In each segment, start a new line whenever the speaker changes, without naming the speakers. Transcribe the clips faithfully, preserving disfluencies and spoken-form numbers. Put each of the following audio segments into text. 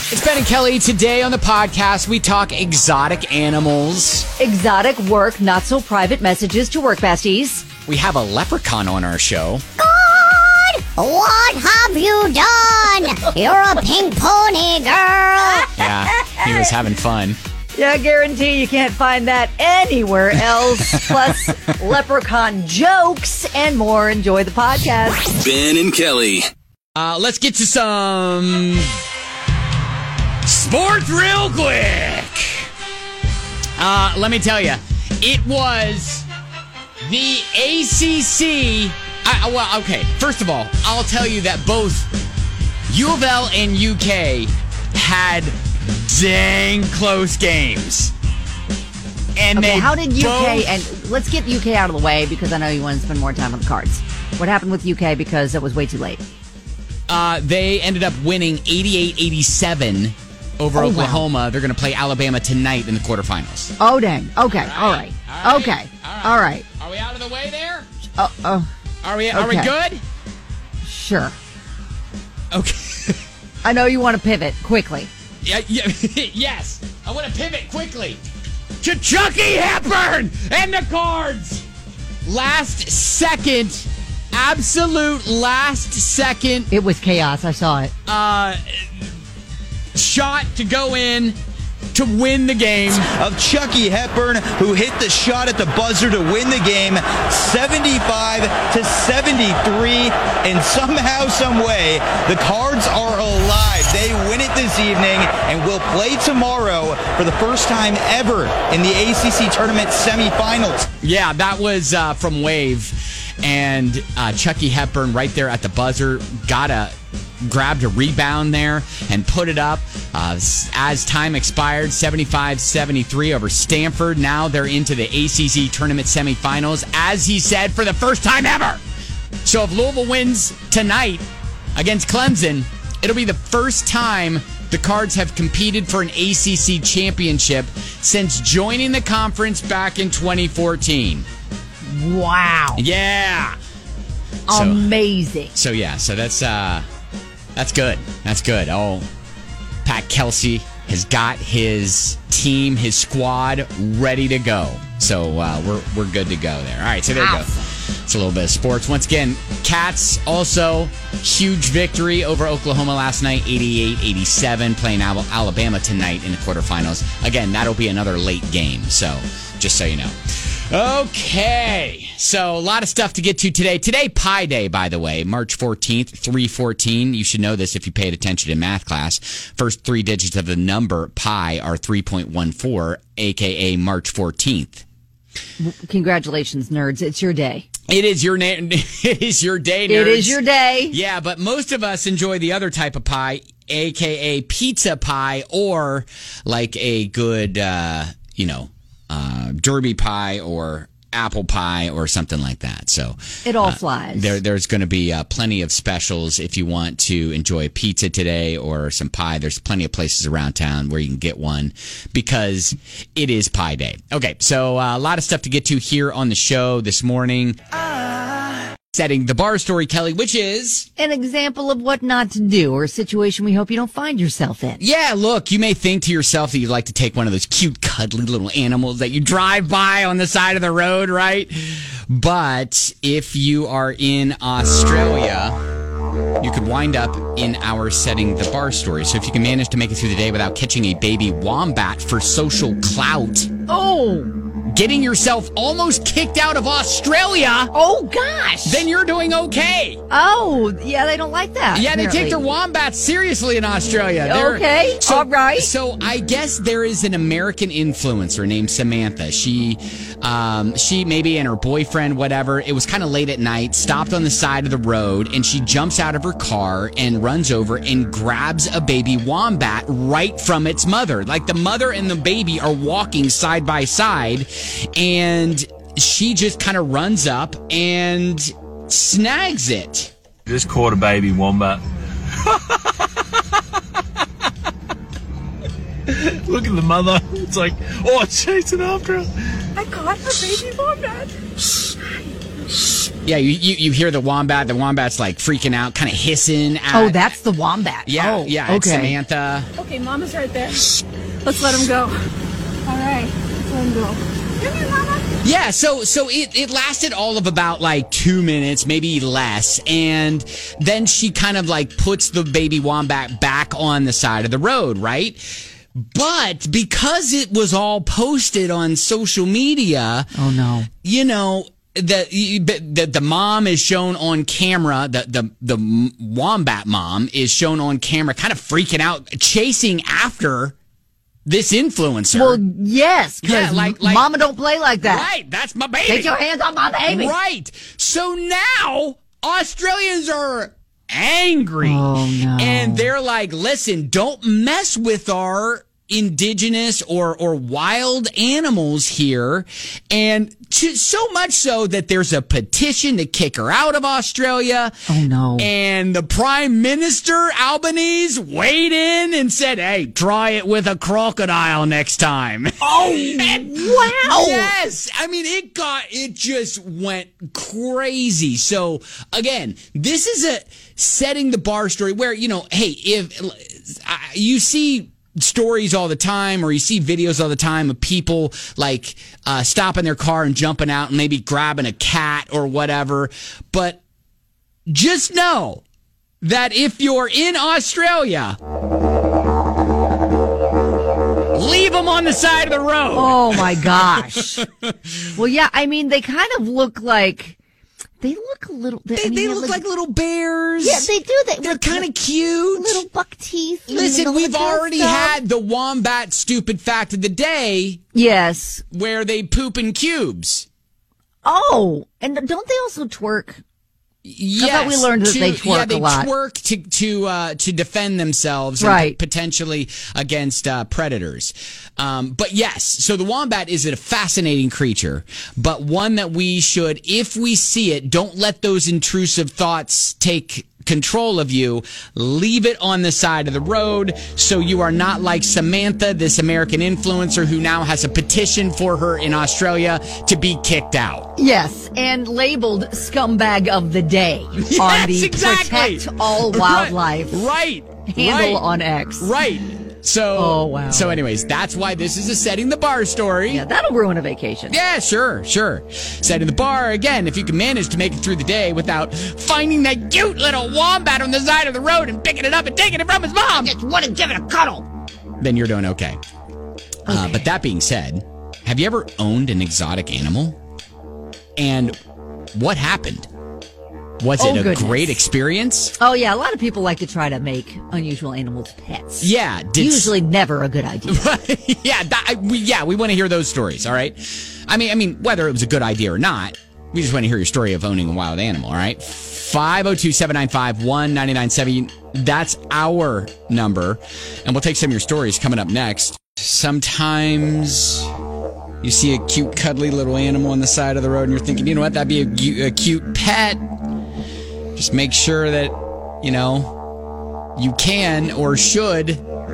It's Ben and Kelly. Today on the podcast, we talk exotic animals.
Exotic work, not so private messages to work besties.
We have a leprechaun on our show.
God, what have you done? You're a pink pony, girl.
Yeah, he was having fun.
Yeah, I guarantee you can't find that anywhere else. Plus, leprechaun jokes and more. Enjoy the podcast.
Ben and Kelly.
Uh, let's get to some sports real quick. Uh, let me tell you, it was the A C C. I, well, okay, first of all, I'll tell you that both U of L and U K had dang close games. And
okay,
they
how did U K,
both,
and let's get U K out of the way because I know you want to spend more time on the cards. What happened with U K because it was way too late?
Uh, they ended up winning eighty-eight eighty-seven over
oh,
Oklahoma.
Wow.
They're going to play Alabama tonight in the quarterfinals.
Oh, dang. Okay, all right.
All right.
Okay,
All right.
all right.
Are we out of the way there?
Oh, oh.
Are we, are
okay.
we good?
Sure.
Okay.
I know you want to pivot quickly.
Yeah, yeah, yes. I want to pivot quickly to Chucky Hepburn and the Cards. Last second, absolute last second.
It was chaos. I saw it.
Uh, shot to go in to win the game.
Of Chucky Hepburn, who hit the shot at the buzzer to win the game, seventy-five to seventy-three, and somehow, some way, the Cards are alive. They win it this evening and will play tomorrow for the first time ever in the A C C tournament semifinals.
Yeah, that was uh, from Wave, and uh, Chucky Hepburn right there at the buzzer got a grabbed a rebound there and put it up uh, as time expired. Seventy-five seventy-three over Stanford. Now they're into the A C C tournament semifinals, as he said, for the first time ever. So if Louisville wins tonight against Clemson, it'll be the first time the Cards have competed for an A C C championship since joining the conference back in twenty fourteen.
Wow.
Yeah. So,
Amazing.
So yeah, so that's uh that's good. That's good. Oh, Pat Kelsey has got his team, his squad ready to go. So uh, we're we're good to go there. All right, so there you go. It's a little bit of sports. Once again, Cats also huge victory over Oklahoma last night, eighty-eight eighty-seven, playing Alabama tonight in the quarterfinals. Again, that'll be another late game. So just so you know. Okay, so a lot of stuff to get to today. Today, Pi Day, by the way, March fourteenth, three fourteen. You should know this if you paid attention in math class. First three digits of the number pi are three point one four, a k a. March fourteenth.
Congratulations, nerds. It's your day.
It is your na- It is your day, nerds.
It is your day.
Yeah, but most of us enjoy the other type of pie, a k a pizza pie, or like a good, uh, you know, Uh, derby pie or apple pie or something like that. So
it all
uh,
flies.
There, there's going to be uh, plenty of specials if you want to enjoy pizza today or some pie. There's plenty of places around town where you can get one because it is Pie Day. Okay, so uh, a lot of stuff to get to here on the show this morning. Setting the bar story, Kelly, which is
an example of what not to do or a situation we hope you don't find yourself in.
Yeah, look, you may think to yourself that you'd like to take one of those cute, cuddly little animals that you drive by on the side of the road, right? But if you are in Australia, you could wind up in our Setting the Bar story. So if you can manage to make it through the day without catching a baby wombat for social clout.
Oh!
Getting yourself almost kicked out of Australia.
Oh, gosh.
Then you're doing okay.
Oh, yeah, they don't like that.
Yeah,
apparently.
they take their wombats seriously in Australia. They're,
okay,
so,
all right.
So I guess there is an American influencer named Samantha. She, um, she maybe and her boyfriend, whatever, it was kind of late at night, stopped on the side of the road, and she jumps out of her car and runs over and grabs a baby wombat right from its mother. Like the mother and the baby are walking side by side, and she just kind of runs up and snags it.
Just caught a baby wombat. Look at the mother. It's like, oh, it's chasing after her.
I caught a baby wombat.
Yeah, you, you you hear the wombat. The wombat's like freaking out, kind of hissing. At,
Oh, that's the wombat.
yeah,
oh,
yeah. It's
okay.
Samantha.
Okay, Mama's right there. Let's let him go. All right, let's let him go. Come here, Mama.
Yeah, so so it, it lasted all of about like two minutes, maybe less, and then she kind of like puts the baby wombat back on the side of the road, right? But because it was all posted on social media,
Oh, no.
you know, the the, the mom is shown on camera, the, the the wombat mom is shown on camera kind of freaking out, chasing after this influencer.
Well, yes, because
Yeah, like- like-
Mama don't play like that.
Right, that's my baby.
Take your hands off my baby.
Right. So now Australians are angry.
Oh, no.
And they're like, listen, don't mess with our indigenous or, or wild animals here. And to, so much so that there's a petition to kick her out of Australia.
Oh, no.
And the Prime Minister, Albanese, weighed in and said, hey, try it with a crocodile next time.
Oh, wow.
Yes. I mean, it got, it just went crazy. So again, this is a setting the bar story where, you know, hey, if uh, you see stories all the time or you see videos all the time of people like uh, stopping their car and jumping out and maybe grabbing a cat or whatever. But just know that if you're in Australia, leave them on the side of the road.
Oh, my gosh. Well, yeah, I mean, they kind of look like, they look a little.
They,
I mean,
they look like little bears.
Yeah, they do. They,
They're kind of cute.
Little buck teeth. in the
Listen,
middle of
we've
the kind of
already
stuff.
had the wombat stupid fact of the day
Yes.
where they poop in cubes.
Oh, and don't they also twerk?
Yes,
thought we learned that
to,
they twerk
yeah, they
a lot.
twerk to to uh, to defend themselves, and
Right.
p- potentially against uh, predators. Um, but yes, so the wombat is a fascinating creature, but one that we should, if we see it, don't let those intrusive thoughts take control of you. Leave it on the side of the road so you are not like Samantha, this American influencer who now has a petition for her in Australia to be kicked out.
Yes, and labeled scumbag of the day on
Yes,
the
exactly.
Protect All Wildlife
Right.
handle
right.
on X.
Right. So,
Oh, wow.
So, anyways, that's why this is a setting the bar story.
Yeah, that'll ruin a vacation.
Yeah, sure, sure. Setting the bar, again, if you can manage to make it through the day without finding that cute little wombat on the side of the road and picking it up and taking it from his mom,
Just want to give it a cuddle.
then you're doing okay. Uh,
Okay.
but that being said, have you ever owned an exotic animal? And what happened? Was
Oh,
it a
goodness.
great experience?
Oh, yeah, a lot of people like to try to make unusual animals pets.
Yeah. Did
Usually never a good idea.
yeah, that, I, we, yeah, we want to hear those stories. All right. I mean, I mean, whether it was a good idea or not, we just want to hear your story of owning a wild animal. All right. five oh two, seven nine five, one nine nine seven. That's our number. And we'll take some of your stories coming up next. Sometimes you see a cute, cuddly little animal on the side of the road and you're thinking, you know what, that'd be a, a cute pet. Just make sure that, you know, you can or should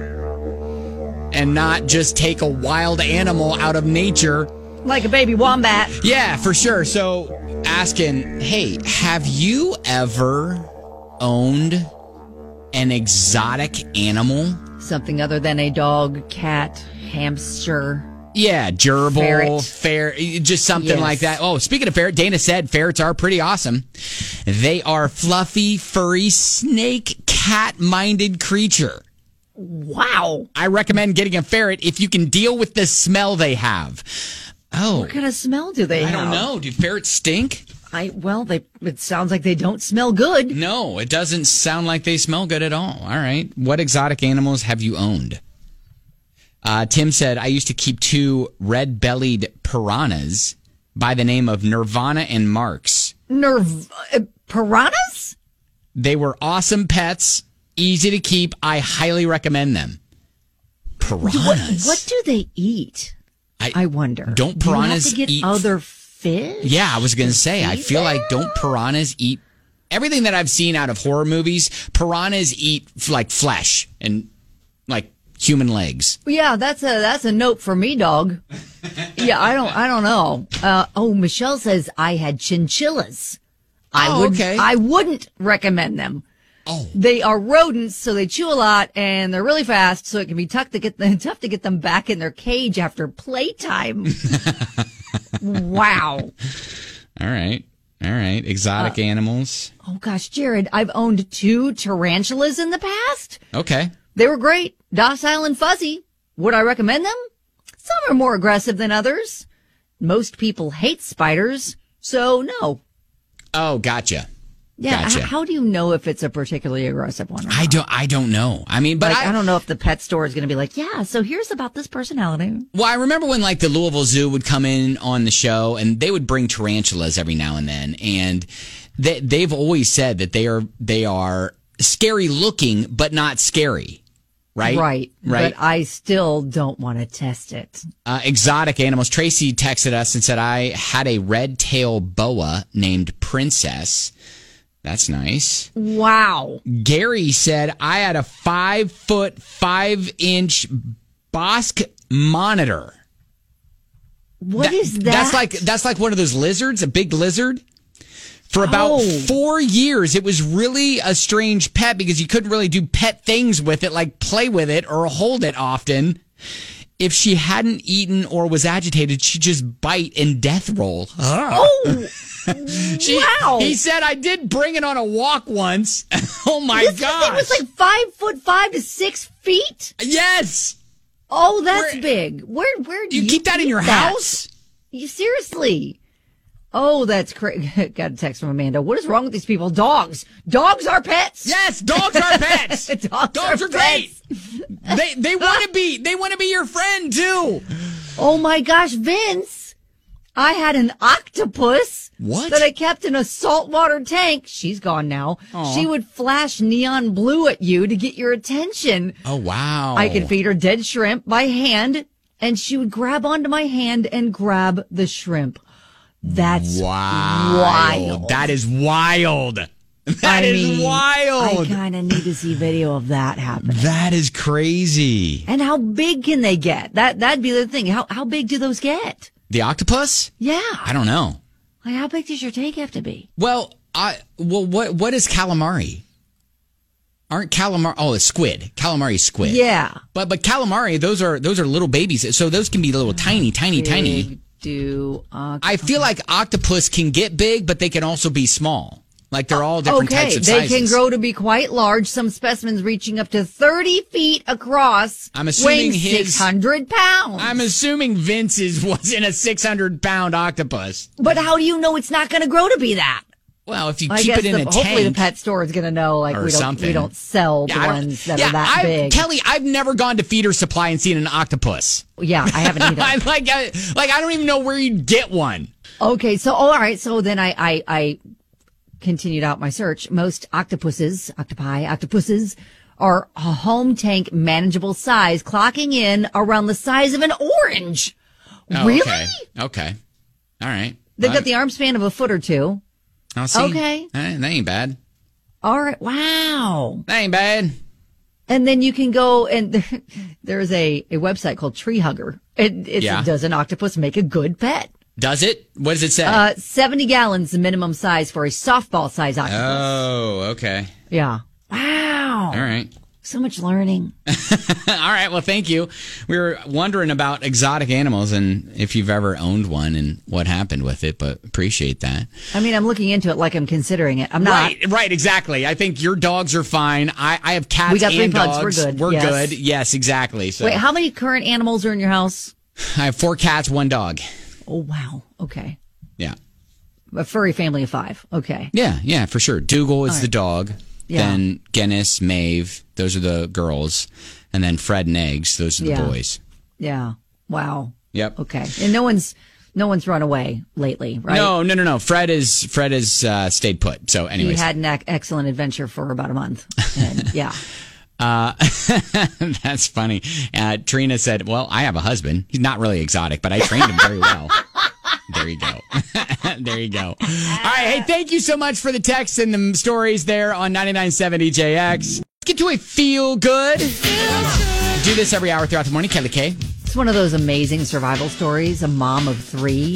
and not just take a wild animal out of nature.
Like a baby wombat.
Yeah, for sure. So asking, hey, have you ever owned an exotic animal?
Something other than a dog, cat, hamster.
Yeah, gerbil,
Ferret.
ferret, just something
Yes.
like that. Oh, speaking of ferret, Dana said ferrets are pretty awesome. They are fluffy, furry, snake, cat-minded creature.
Wow.
I recommend getting a ferret if you can deal with the smell they have. Oh,
What kind of smell do they
I
have?
don't know. Do ferrets stink?
I well, they it sounds like they don't smell good.
No, it doesn't sound like they smell good at all. All right. What exotic animals have you owned? Uh, Tim said, I used to keep two red-bellied piranhas by the name of Nirvana and Marks.
Nerv uh, piranhas?
They were awesome pets, easy to keep. I highly recommend them.
What,
Piranhas.
what do they eat?
I,
I wonder.
Don't
Do you have
piranhas
to get
eat
other fish?
Yeah, I was going to
to
say, I
feed
feel like
them?
don't piranhas eat everything that I've seen out of horror movies? Piranhas eat like flesh and like human legs.
Yeah, that's a that's a note for me, dog. Yeah, I don't I don't know. Uh, oh, Michelle says I had chinchillas. I
Oh,
would,
okay.
I wouldn't recommend them.
Oh.
They are rodents, so they chew a lot and they're really fast, so it can be tough to get them, tough to get them back in their cage after playtime. Wow.
All right. All right. Exotic
Uh,
animals.
Oh gosh, Jared, I've owned two tarantulas in the past.
Okay.
They were great, docile and fuzzy. Would I recommend them? Some are more aggressive than others. Most people hate spiders, so no.
Oh, gotcha.
Yeah,
Gotcha.
h- how do you know if it's a particularly aggressive one? Or
I
not?
don't. I don't know. I mean, but
Like, I,
I,
don't know if the pet store is going to be like, yeah, so here's about this personality.
well, I remember when like the Louisville Zoo would come in on the show, and they would bring tarantulas every now and then, and they they've always said that they are they are scary looking, but not scary. Right.
Right.
Right.
But I still don't want to test it.
Uh, exotic animals. Tracy texted us and said, I had a red tail boa named Princess. That's nice.
Wow.
Gary said, I had a five foot, five inch Bosque monitor.
What is that?
That's like, that's like one of those lizards, a big lizard. For about
Oh.
four years, it was really a strange pet because you couldn't really do pet things with it, like play with it or hold it often. If she hadn't eaten or was agitated, she'd just bite and death roll.
Oh,
She,
wow.
He said, I did bring it on a walk once. Oh my
this
gosh.
thing was like five foot five to six feet.
Yes.
Oh, that's
Where-
big. Where, where do
You
you,
keep that in
keep
your
that?
house?
You seriously? Oh, that's crazy. Got a text from Amanda. What is wrong with these people? Dogs. Dogs are pets.
Yes, dogs are pets.
Dogs,
Dogs
are,
are great.
pets.
They they want to be they want to be your friend too.
Oh my gosh, Vince. I had an octopus
What?
that I kept in a saltwater tank. She's gone now.
Aw.
She would flash neon blue at you to get your attention.
Oh wow.
I could feed her dead shrimp by hand, and she would grab onto my hand and grab the shrimp. That's
Wow.
wild.
That is wild. That
I
is
mean,
wild.
I kind of need to see video of that happen.
That is crazy.
And how big can they get? That that'd be the thing. How how big do those get?
The octopus?
Yeah.
I don't know.
Like, how big does your tank have to be?
Well, I well what what is calamari? Aren't calamari? Oh, it's squid. Calamari is squid.
Yeah.
But but calamari, those are those are little babies. So those can be little tiny, tiny, tiny.
Big do uh,
I feel like octopus can get big, but they can also be small. Like they're all different
okay,
types of
they
sizes.
can grow to be quite large. Some specimens reaching up to thirty feet across.
I'm assuming
weighing
his-
six hundred pounds.
I'm assuming Vince's wasn't a six hundred pound octopus.
but how do you know it's not going to grow to be that?
Well, if you
I
keep
guess
it in
the,
a
hopefully
tank
the pet store is going to know. Like
or
we don't
something.
we don't sell the
Yeah, I don't-
ones that
yeah,
are that
I've-
big.
Kelly, I've never gone to Feeder Supply and seen an octopus.
yeah, I haven't either.
I like, I, like I don't even know where you'd get one.
Okay, so oh, all right, so then I, I I continued out my search. Most octopuses, octopi, octopuses are a home tank manageable size, clocking in around the size of an orange.
Oh,
really?
Okay. Okay. All right.
They've
Uh,
got the arm span of a foot or two.
I'll see.
Okay.
Eh, that ain't bad.
All right, wow.
That ain't bad.
And then you can go and there's a, a website called Tree Hugger. It, it's,
Yeah.
Does an octopus make a good pet?
Does it? What does it say?
Uh, seventy gallons, the minimum size for a softball size octopus.
oh, okay.
Yeah. Wow.
All right.
So much learning.
All right. Well, thank you. We were wondering about exotic animals and if you've ever owned one and what happened with it, but appreciate that.
I mean, I'm looking into it like I'm considering it. I'm not.
Right, right, exactly. I think your dogs are fine. I, I have cats
We got three
and
pugs.
dogs.
We're good.
We're
Yes.
good. Yes, exactly. So
Wait, how many current animals are in your house?
I have four cats, one dog.
Oh, wow. Okay.
Yeah.
A furry family of five. Okay.
Yeah, yeah, for sure. Dougal is
All right.
the dog.
Yeah.
Then Guinness, Maeve, those are the girls. And then Fred and Eggs, those are the
Yeah.
boys.
Yeah. Wow.
Yep.
Okay. And no one's no one's run away lately, right?
No, no, no, no. Fred is Fred has uh, stayed put. So,
He
anyways,
had an ec- excellent adventure for about a month. And yeah.
Uh, that's funny. Uh, Trina said, well, I have a husband. He's not really exotic, but I trained him very well. There you go. There you go. All right. Hey, thank you so much for the texts and the stories there on ninety-nine point seven E J X. Let's get to a feel good. Do this every hour throughout the morning. Kelly K.
It's one of those amazing survival stories. A mom of three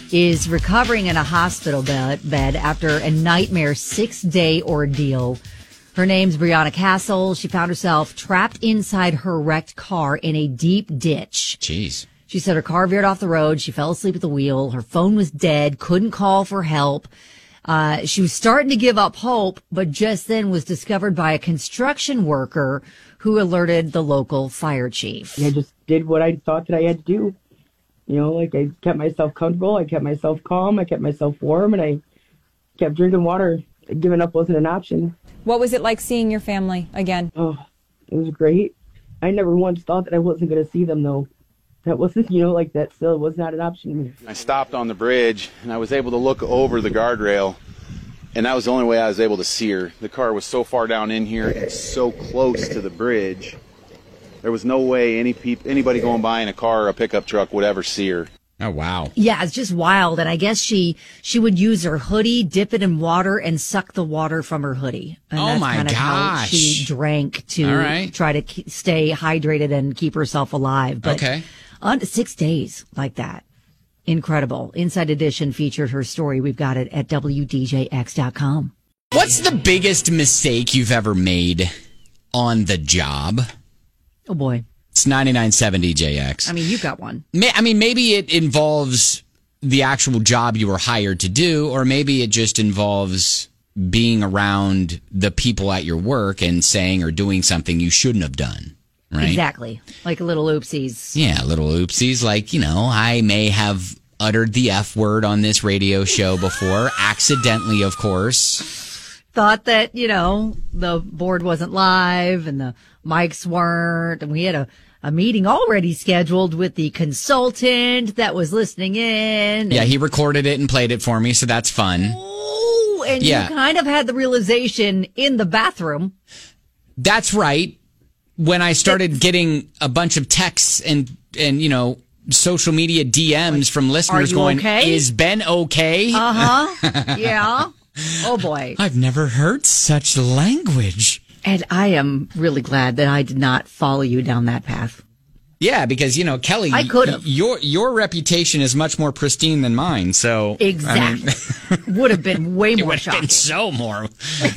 is recovering in a hospital bed, bed after a nightmare six-day ordeal. Her name's Brianna Castle. She found herself trapped inside her wrecked car in a deep ditch.
Jeez.
She said her car veered off the road. She fell asleep at the wheel. Her phone was dead, couldn't call for help. Uh, she was starting to give up hope, but just then was discovered by a construction worker who alerted the local fire chief.
I just did what I thought that I had to do. You know, like I kept myself comfortable. I kept myself calm. I kept myself warm, and I kept drinking water. Giving up wasn't an option.
What was it like seeing your family again?
Oh, it was great. I never once thought that I wasn't going to see them, though. That wasn't, you know, like that still was not an option to me.
I stopped on the bridge, and I was able to look over the guardrail, and that was the only way I was able to see her. The car was so far down in here and so close to the bridge. There was no way any peop- anybody going by in a car or a pickup truck would ever see her.
Oh, wow.
Yeah, it's just wild. And I guess she she would use her hoodie, dip it in water, and suck the water from her hoodie. And
Oh,
that's
my
kind of how
gosh.
she drank to
All right.
try to ke- stay hydrated and keep herself alive. But
Okay.
on six days like that. Incredible. Inside Edition featured her story. We've got it at W D J X dot com.
What's the biggest mistake you've ever made on the job?
Oh, boy.
It's ninety-nine seven D J X.
I mean, you've got one.
May- I mean, maybe it involves the actual job you were hired to do, or maybe it just involves being around the people at your work and saying or doing something you shouldn't have done, right?
Exactly. Like little oopsies.
Yeah, little oopsies. Like, you know, I may have uttered the F word on this radio show before, accidentally, of course.
Thought that, you know, the board wasn't live and the mics weren't, and we had a, a meeting already scheduled with the consultant that was listening in.
Yeah, he recorded it and played it for me, so that's fun.
Oh, and
Yeah.
you kind of had the realization in the bathroom.
That's right. When I started getting a bunch of texts and, and you know, social media D Ms from listeners
you
going,
okay?
is Ben okay?
Uh-huh. Yeah. Oh, boy.
I've never heard such language.
And I am really glad that I did not follow you down that path.
Yeah, because, you know, Kelly,
I could've.
your your reputation is much more pristine than mine, so
Exactly.
I mean,
Would have been way
it
more
would have
shocking.
been so more.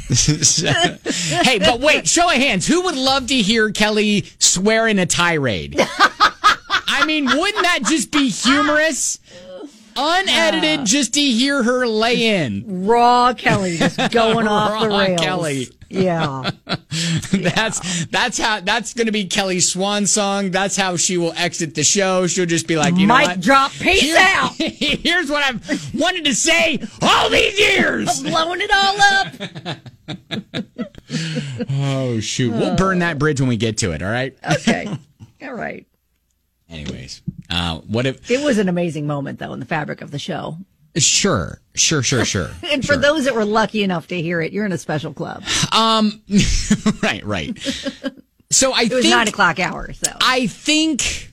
Hey, but wait, show of hands. Who would love to hear Kelly swear in a tirade? I mean, wouldn't that just be humorous? Unedited, just to hear her lay in.
Raw Kelly just going off the
Raw
rails.
Kelly.
Yeah.
That's that's how that's going to be Kelly's swan song. That's how she will exit the show. She'll just be like, you know
Mic
what?
drop. Peace
Here-
out.
Here's what I've wanted to say all these years.
Blowing it all up.
Oh shoot, we'll burn that bridge when we get to it. All right.
Okay. All right.
Anyways, uh, what if?
It was an amazing moment, though, in the fabric of the show.
Sure, sure, sure, sure.
And for
sure.
those that were lucky enough to hear it, you're in a special club.
Um, right, right. So I
It was
think
nine o'clock hour, so.
I think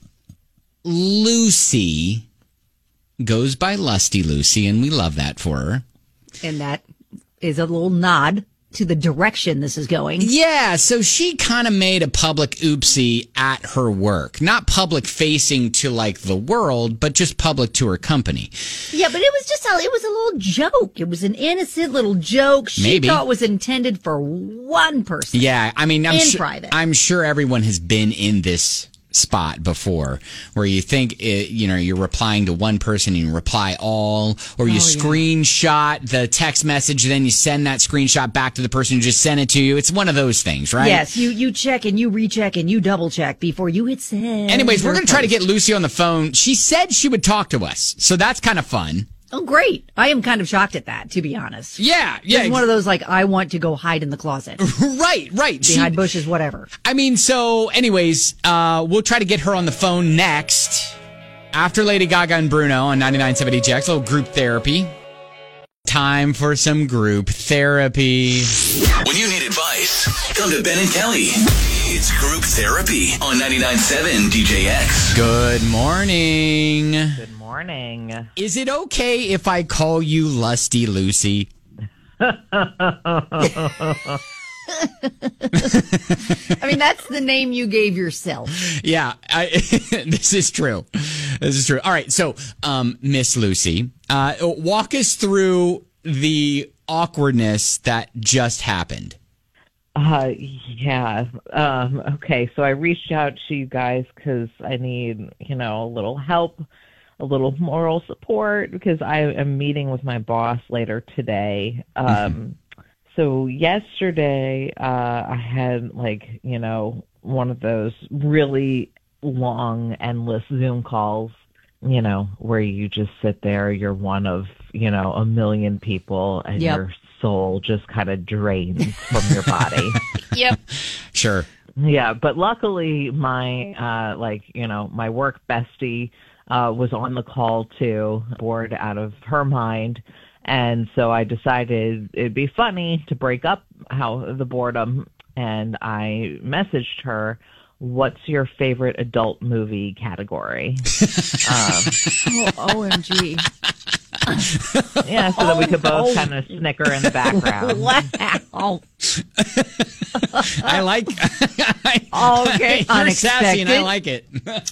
Lucy goes by Lusty Lucy, and we love that for her.
And that is a little nod to the direction this is going.
Yeah, so she kind of made a public oopsie at her work. Not public facing to like the world, but just public to her company.
Yeah, but it was just a, it was a little joke. It was an innocent little joke she
Maybe.
thought was intended for one person.
Yeah, I mean, I'm
In
sure,
private.
I'm sure everyone has been in this spot before where you think, it, you know, you're replying to one person and you reply all, or you
Oh, yeah.
screenshot the text message, then you send that screenshot back to the person who just sent it to you. It's one of those things, right?
Yes, you, you check and you recheck and you double check before you hit send.
Anyways, we're
or
going to try to
post.
get Lucy on the phone. She said she would talk to us, so that's kind of fun.
Oh, great. I am kind of shocked at that, to be honest.
Yeah, yeah.
It's one of those, like, I want to go hide in the closet.
Right, right. She-
Behind bushes, whatever.
I mean, so anyways, uh, we'll try to get her on the phone next after Lady Gaga and Bruno on ninety-nine seventy J X, a little group therapy. Time for some group therapy.
When you need advice, come to Ben and Kelly. It's group therapy on ninety-nine seven D J X.
Good morning.
Good morning.
Is it okay if I call you Lusty Lucy?
I mean, that's the name you gave yourself.
Yeah, I, this is true. This is true. All right. So, um, Miss Lucy, uh, walk us through the awkwardness that just happened.
Uh, yeah. Um, okay. So I reached out to you guys because I need, you know, a little help, a little moral support because I am meeting with my boss later today. Um, mm-hmm. So yesterday, uh, I had like, you know, one of those really long, endless Zoom calls, you know, where you just sit there, you're one of, you know, a million people and
Yep.
your soul just kind of drains from your body.
Yep.
Sure.
Yeah, but luckily my, uh, like, you know, my work bestie uh, was on the call too, bored out of her mind. And so I decided it'd be funny to break up how the boredom. And I messaged her, what's your favorite adult movie category? um,
Oh, O M G.
yeah, so that we could both kind of snicker in the background.
Wow.
I like.
Okay.
You're sassy, and I
Unexpected.
like it.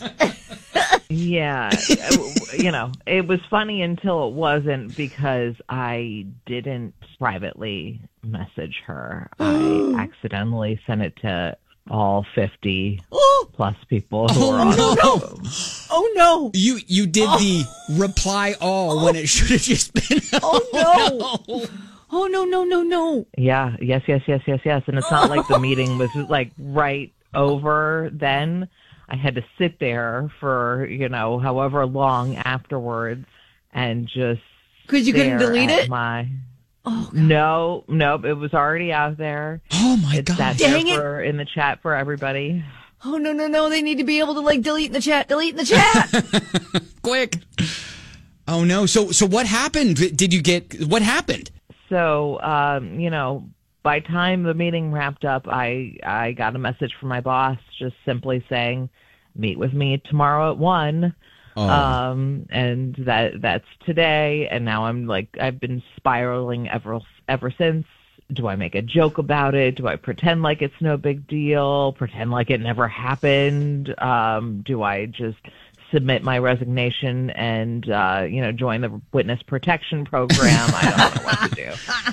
Yeah, you know, it was funny until it wasn't because I didn't privately message her. I accidentally sent it to all fifty plus people who were
Oh
on
no!
the
Oh, no.
You you did the reply all when it should have just been.
Oh, no. Oh, no, no, no, no.
Yeah, yes, yes, yes, yes, yes. And it's not like the meeting was like right over then. I had to sit there for, you know, however long afterwards and just
Because you couldn't
stare
delete
at
it?
My...
Oh, God.
No, no, it was already out there.
Oh my
It's
God!
sat
Dang
there
it.
for, in the chat for everybody.
Oh, no, no, no. They need to be able to, like, delete in the chat. Delete in the chat.
Quick! Oh no! So so what happened? Did you get what happened?
So, um, you know, by time the meeting wrapped up, I I got a message from my boss just simply saying, meet with me tomorrow at one.
Oh.
Um, and that that's today. And now I'm like, I've been spiraling ever, ever since. Do I make a joke about it? Do I pretend like it's no big deal? Pretend like it never happened? Um, do I just submit my resignation and, uh, you know, join the witness protection program? I don't know what to do.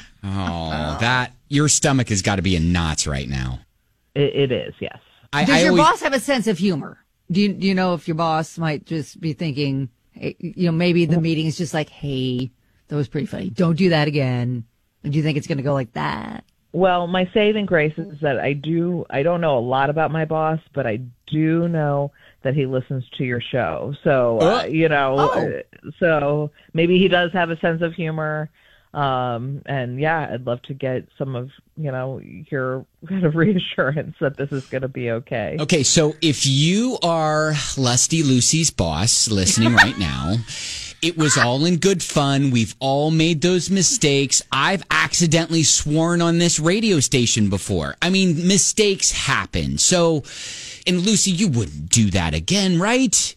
Oh, that your stomach has got to be in knots right now.
It, it is, yes.
I,
Does
I
your
always-
boss have a sense of humor? Do you, do you know if your boss might just be thinking, hey, you know, maybe the meeting is just like, hey, that was pretty funny. Don't do that again. Do you think it's going to go like that?
Well, my saving grace is that I do, I don't know a lot about my boss, but I do know that he listens to your show. So, uh, you know,
Oh.
uh, so maybe he does have a sense of humor. Um, and yeah, I'd love to get some of, you know, your kind of reassurance that this is going to be okay.
Okay, so if you are Lusty Lucy's boss listening right now, it was all in good fun. We've all made those mistakes. I've accidentally sworn on this radio station before. I mean, mistakes happen. So, and Lucy, you wouldn't do that again, right?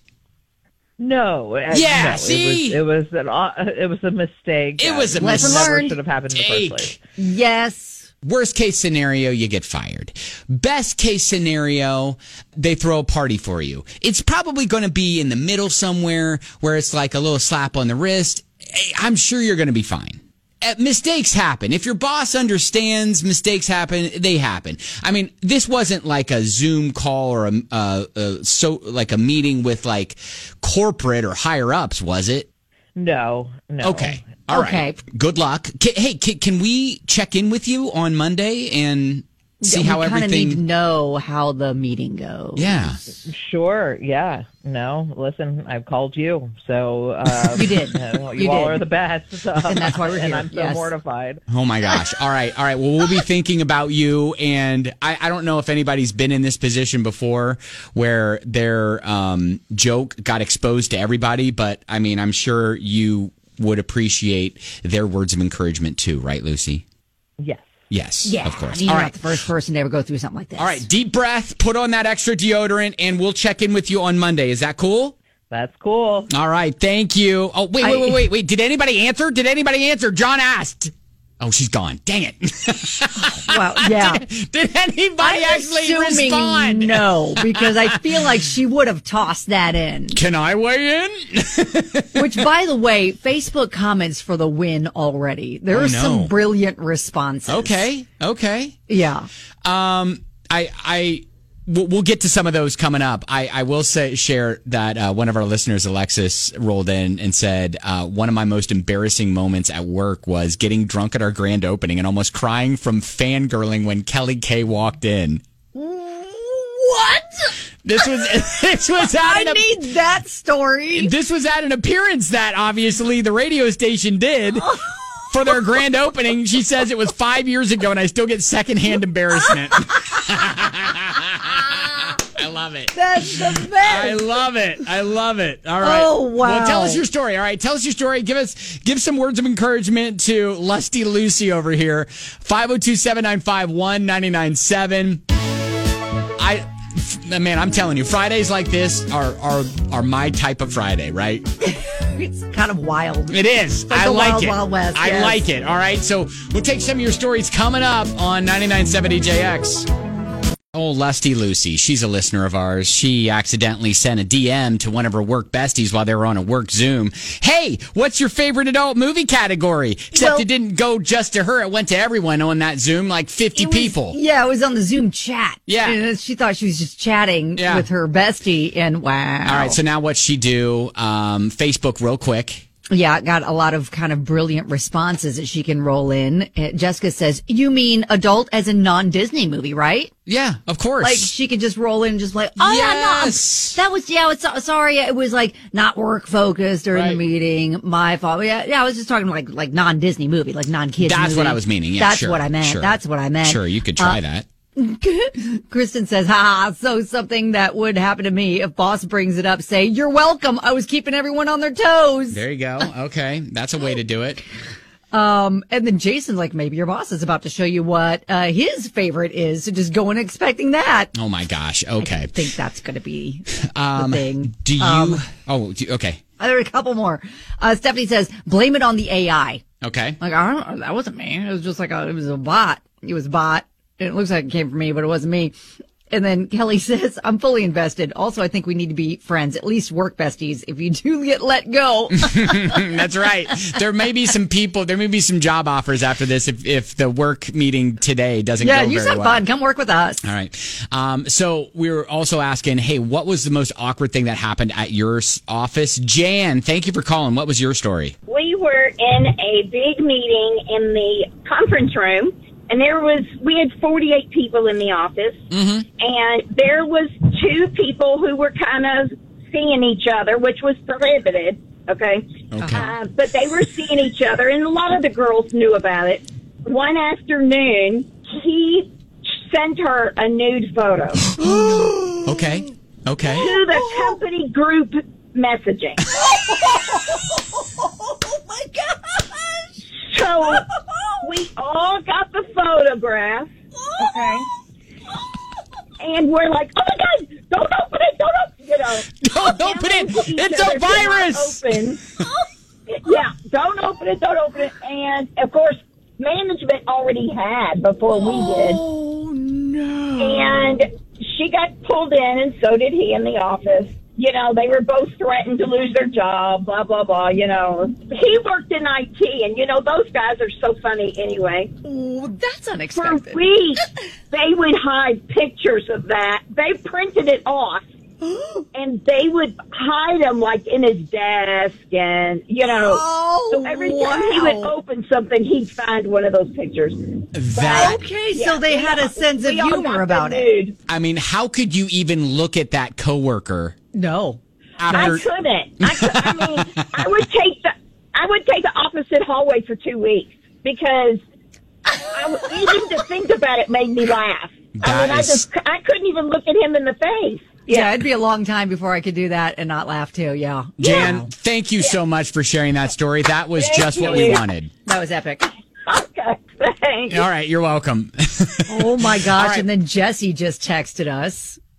No. uh,
Yeah,
no,
see?
It was, it was an, uh, it was a mistake.
It was a
Uh,
Lesson
never
learned.
should have happened in the
Mistake.
first place.
Yes.
Worst case scenario, you get fired. Best case scenario, they throw a party for you. It's probably going to be in the middle somewhere where it's like a little slap on the wrist. Hey, I'm sure you're going to be fine. Uh, mistakes happen. If your boss understands mistakes happen, they happen. I mean, this wasn't like a Zoom call or a, uh, uh, so like a meeting with like corporate or higher ups, was it?
No, no.
Okay. All
Okay.
right. Good luck. Ca hey, ca can we check in with you on Monday and see how
we kind of
everything?
need to know how the meeting goes.
Yeah.
Sure. Yeah. No. Listen, I've called you, so uh,
You did.
uh, you,
You
all
did.
are the best, um,
And that's why we're
and
here.
I'm so
Yes.
mortified.
Oh my gosh. All right. All right. Well, we'll be thinking about you. And I, I don't know if anybody's been in this position before where their um, joke got exposed to everybody. But I mean, I'm sure you would appreciate their words of encouragement too. Right, Lucy?
Yes.
Yes.
Yeah.
Of course.
I mean,
All
you're
right.
not the first person to ever go through something like this.
All right. Deep breath. Put on that extra deodorant and we'll check in with you on Monday. Is that cool?
That's cool.
All right. Thank you. Oh, wait, wait,
I-
wait, wait, wait. Did anybody answer? Did anybody answer? John asked. Oh, she's gone. Dang it.
Well, yeah.
Did, did anybody
I'm
actually
assuming
respond?
No, because I feel like she would have tossed that in.
Can I weigh in?
Which, by the way, Facebook comments for the win already. There
Oh,
are
no.
some brilliant responses.
Okay. Okay.
Yeah.
Um, I, I, we'll, we'll get to some of those coming up. I, I will say, share that uh, one of our listeners, Alexis, rolled in and said uh, one of my most embarrassing moments at work was getting drunk at our grand opening and almost crying from fangirling when Kelly Kay walked in.
What?
This was this was at
I
an,
need that story.
This was at an appearance that obviously the radio station did. For their grand opening. She says it was five years ago, and I still get secondhand embarrassment. I love it.
That's the best.
I love it. I love it. All right.
Oh, wow.
Well, tell us your story. All right. Tell us your story. Give us give some words of encouragement to Lusty Lucy over here. five oh two, seven nine five, one nine nine seven. I man, I'm telling you, Fridays like this are are are my type of Friday, right?
It's kind of wild.
It is.
It's like
I
the
like
Wild
it.
Wild West,
I
yes.
like it. All right. So we'll take some of your stories coming up on ninety-nine point seven D J X. Oh, Lusty Lucy. She's a listener of ours. She accidentally sent a D M to one of her work besties while they were on a work Zoom. Hey, what's your favorite adult movie category? Except
Well-
it didn't go just to her. It went to everyone on that Zoom, like fifty
It was-
people.
Yeah, it was on the Zoom chat.
Yeah.
And she thought she was just chatting
Yeah.
with her bestie, and wow.
All right. So now what'd she do? Um, Facebook real quick.
Yeah, got a lot of kind of brilliant responses that she can roll in. Uh, Jessica says, you mean adult as a non-Disney movie, right?
Yeah, of course.
Like she could just roll in and just like, oh yeah, no, I'm-
Yes.
that was, yeah, it's, sorry, it was like not work focused during
Right.
the meeting, my fault. Yeah, yeah, I was just talking like, like non-Disney movie, like non-kids
That's
movie.
what I was meaning. Yeah,
That's
sure,
what I meant.
sure.
That's what I meant.
Sure, you could try
Uh,
that.
Kristen says, ha, so something that would happen to me if boss brings it up, say, you're welcome. I was keeping everyone on their toes.
There you go. Okay. That's a way to do it.
Um, and then Jason's like, maybe your boss is about to show you what uh, his favorite is. So just go in expecting that.
Oh my gosh. Okay.
I think that's going to be
Um,
the thing.
do you?
Um,
oh, do- okay.
There are a couple more. Uh, Stephanie says, blame it on the A I.
Okay.
Like, I don't know, that wasn't me. It was just like a, it was a bot. It was a bot. It looks like it came from me, but it wasn't me. And then Kelly says, I'm fully invested. Also, I think we need to be friends, at least work besties, if you do get let go.
That's right. There may be some people, there may be some job offers after this if, if the work meeting today doesn't
Yeah,
go
you
very
sound
well.
fun. Come work with us.
All right. Um, so we were also asking, hey, what was the most awkward thing that happened at your s- office? Jan, thank you for calling. What was your story?
We were in a big meeting in the conference room, and there was, we had forty-eight people in the office,
Mm-hmm.
and there was two people who were kind of seeing each other, which was prohibited, okay?
Okay.
Uh, but they were seeing each other, and a lot of the girls knew about it. One afternoon, he sent her a nude photo
Okay. Okay.
to the company group messaging.
Oh my gosh!
So we all got the photograph, okay? And we're like, oh my God, don't open it, don't open it, you know.
Don't open it!
Telling each
It's a
other to not
virus!
Open. Yeah, don't open it, don't open it. And of course, management already had before we did.
Oh no!
And she got pulled in, and so did he in the office. You know, they were both threatened to lose their job, blah, blah, blah, you know. He worked in I T, and, you know, those guys are so funny anyway.
Oh, that's
For
unexpected.
weeks, they would hide pictures of that. They printed it off, and they would hide them, like, in his desk, and, you know.
Oh,
so every time he would
wow.
open something, he'd find one of those pictures.
That,
Okay,
Yeah,
so they
we
had
all-
a sense of
we all
humor
got
about
the
it.
nude.
I mean, how could you even look at that coworker
No.
I
after?
couldn't. I, could, I mean, I would take the I would take the opposite hallway for two weeks because I, would- even to think about it made me laugh. I
That
mean, I
is-
just I couldn't even look at him in the face.
Yeah, it'd be a long time before I could do that and not laugh too. Yeah.
Jan,
Wow.
thank you so much for sharing that story. That was
Thank
just what we
you.
wanted.
That was epic.
Okay, thanks.
All right, you're welcome.
Oh my gosh.
All right.
And then Jesse just texted us.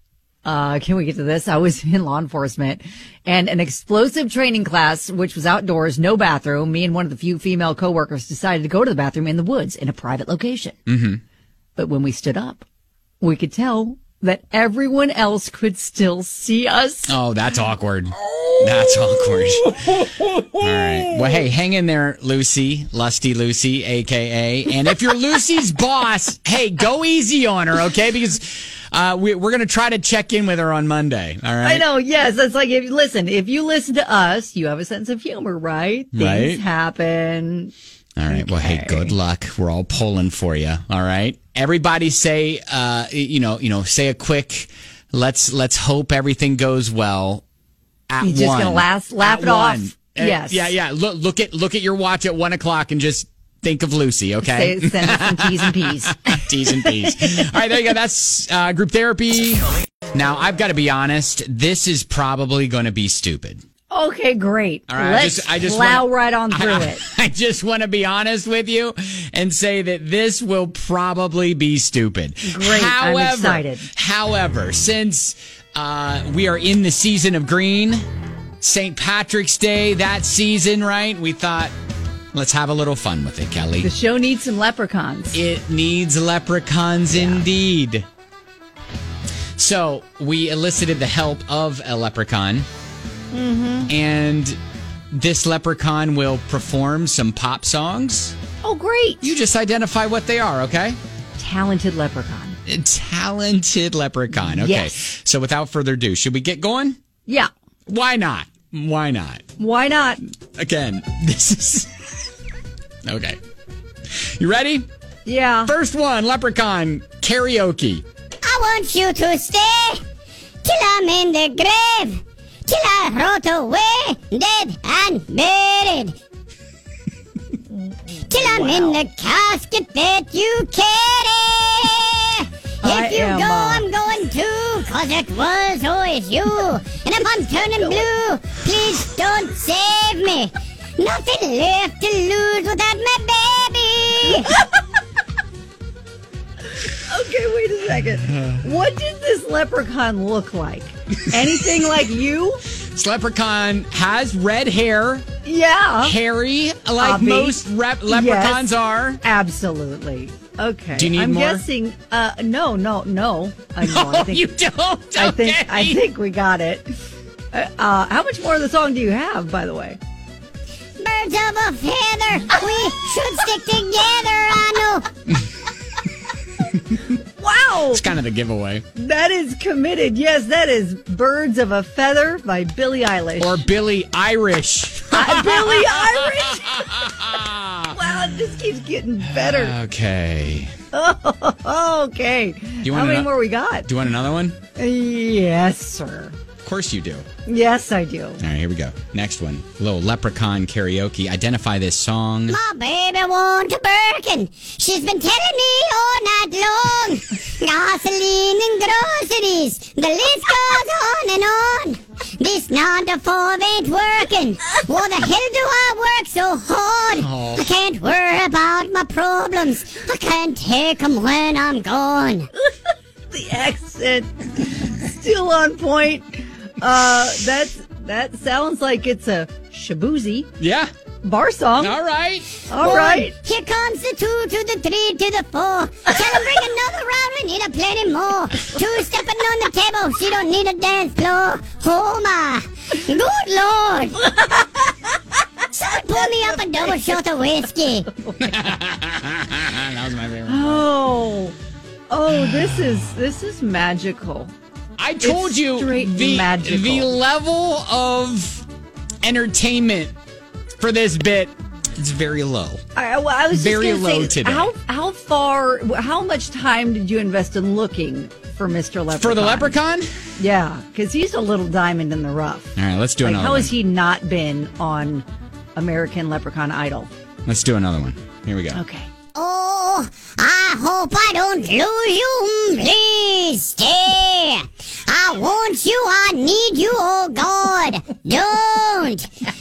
Uh, can we get to this? I was in law enforcement and an explosive training class, which was outdoors, no bathroom. Me and one of the few female coworkers decided to go to the bathroom in the woods in a private location.
Mm-hmm.
But when we stood up, we could tell that everyone else could still see us.
Oh, that's awkward. That's awkward. All right. Well, hey, hang in there, Lucy, Lusty Lucy, a k a. And if you're Lucy's boss, hey, go easy on her, okay? Because uh, we, we're going to try to check in with her on Monday, all right?
I know, yes. It's like, if you listen, if you listen to us, you have a sense of humor, right? Things
Right.
happen.
All right. Okay. Well, hey, good luck. We're all pulling for you. All right. Everybody say, uh, you know, you know, say a quick, let's, let's hope everything goes well. At
You're just
one.
going to laugh, laugh
At
it off.
one. Uh,
Yes.
Yeah. Yeah. Look, look at, look at your watch at one o'clock and just think of Lucy. Okay.
Say, send us some T's and P's.
T's and P's. All right. There you go. That's, uh, group therapy. Now, I've got to be honest. This is probably going to be stupid.
Okay, great.
All right,
Let's
I just, I just
plow
wanna,
right on through
I,
it.
I just want to be honest with you and say that this will probably be stupid.
Great,
however,
I'm excited.
However, since uh, we are in the season of green, Saint Patrick's Day, that season, right? We thought, let's have a little fun with it, Kelly.
The show needs some leprechauns.
It needs leprechauns yeah. indeed. So we elicited the help of a leprechaun.
Mm-hmm.
And this leprechaun will perform some pop songs.
Oh, great.
You just identify what they are, okay?
Talented leprechaun.
A talented leprechaun. Okay.
Yes.
So without further ado, should we get going?
Yeah.
Why not? Why not?
Why not?
Again, this is... Okay. You ready?
Yeah.
First one, leprechaun karaoke.
I want you to stay till I'm in the grave. Till I rot away, dead and buried. Till I'm wow. in the casket that you carry.
I
If you
am,
go,
uh...
I'm going too, cause it was always you. And if I'm turning blue, please don't save me. Nothing left to lose without my baby.
Okay, wait a second. What did this leprechaun look like? Anything like you?
This leprechaun has red hair.
Yeah.
Hairy, like
Obby.
most rep- leprechauns
yes,
are.
Absolutely. Okay.
Do you need
I'm
more?
guessing. Uh, no, no, no. I,
no,
I think,
you don't. Okay.
I think. I think we got it. Uh, uh, how much more of the song do you have, by the way?
Birds of a feather, we should stick together. I know.
Wow.
It's kind of the giveaway.
That is committed. Yes, that is Birds of a Feather by Billie Eilish.
Or Billie Irish.
uh, Billie Irish. Wow, this keeps getting better.
Okay.
Oh, okay.
Do you want
How many
ano-
more we got?
Do you want another one?
Yes, sir.
Of course you do.
Yes, I do.
All right, here we go. Next one. A little leprechaun karaoke. Identify this song.
My baby wants a Birkin. She's been telling me all night long. Gasoline and groceries. The list goes on and on. This nine to five ain't working. Why the hell do I work so hard?
Oh.
I can't worry about my problems. I can't take them when I'm gone.
The accent still on point. Uh, that's that sounds like it's a Shabuzi
Yeah.
bar song.
All right.
All
One,
right.
Here comes the two to the three to the four. Tell him bring another round, we need a plenty more. Two stepping on the table, she don't need a dance floor. Oh my, good lord. Someone pour me up a double shot of whiskey.
That was my favorite.
Oh, oh, this is this is magical.
I told
It's
you
straight
the,
magical.
the level of entertainment for this bit is very low.
I, well, I was
Very
just gonna
low
say,
today.
How how far? How much time did you invest in looking for Mister Leprechaun?
For the leprechaun?
Yeah, because he's a little diamond in the rough.
All right, let's do
Like,
another
how
one.
has he not been on American Leprechaun Idol?
Let's do another one. Here we go.
Okay.
Oh, I hope I don't lose you. Please stay. I want you. I need you. Oh God, don't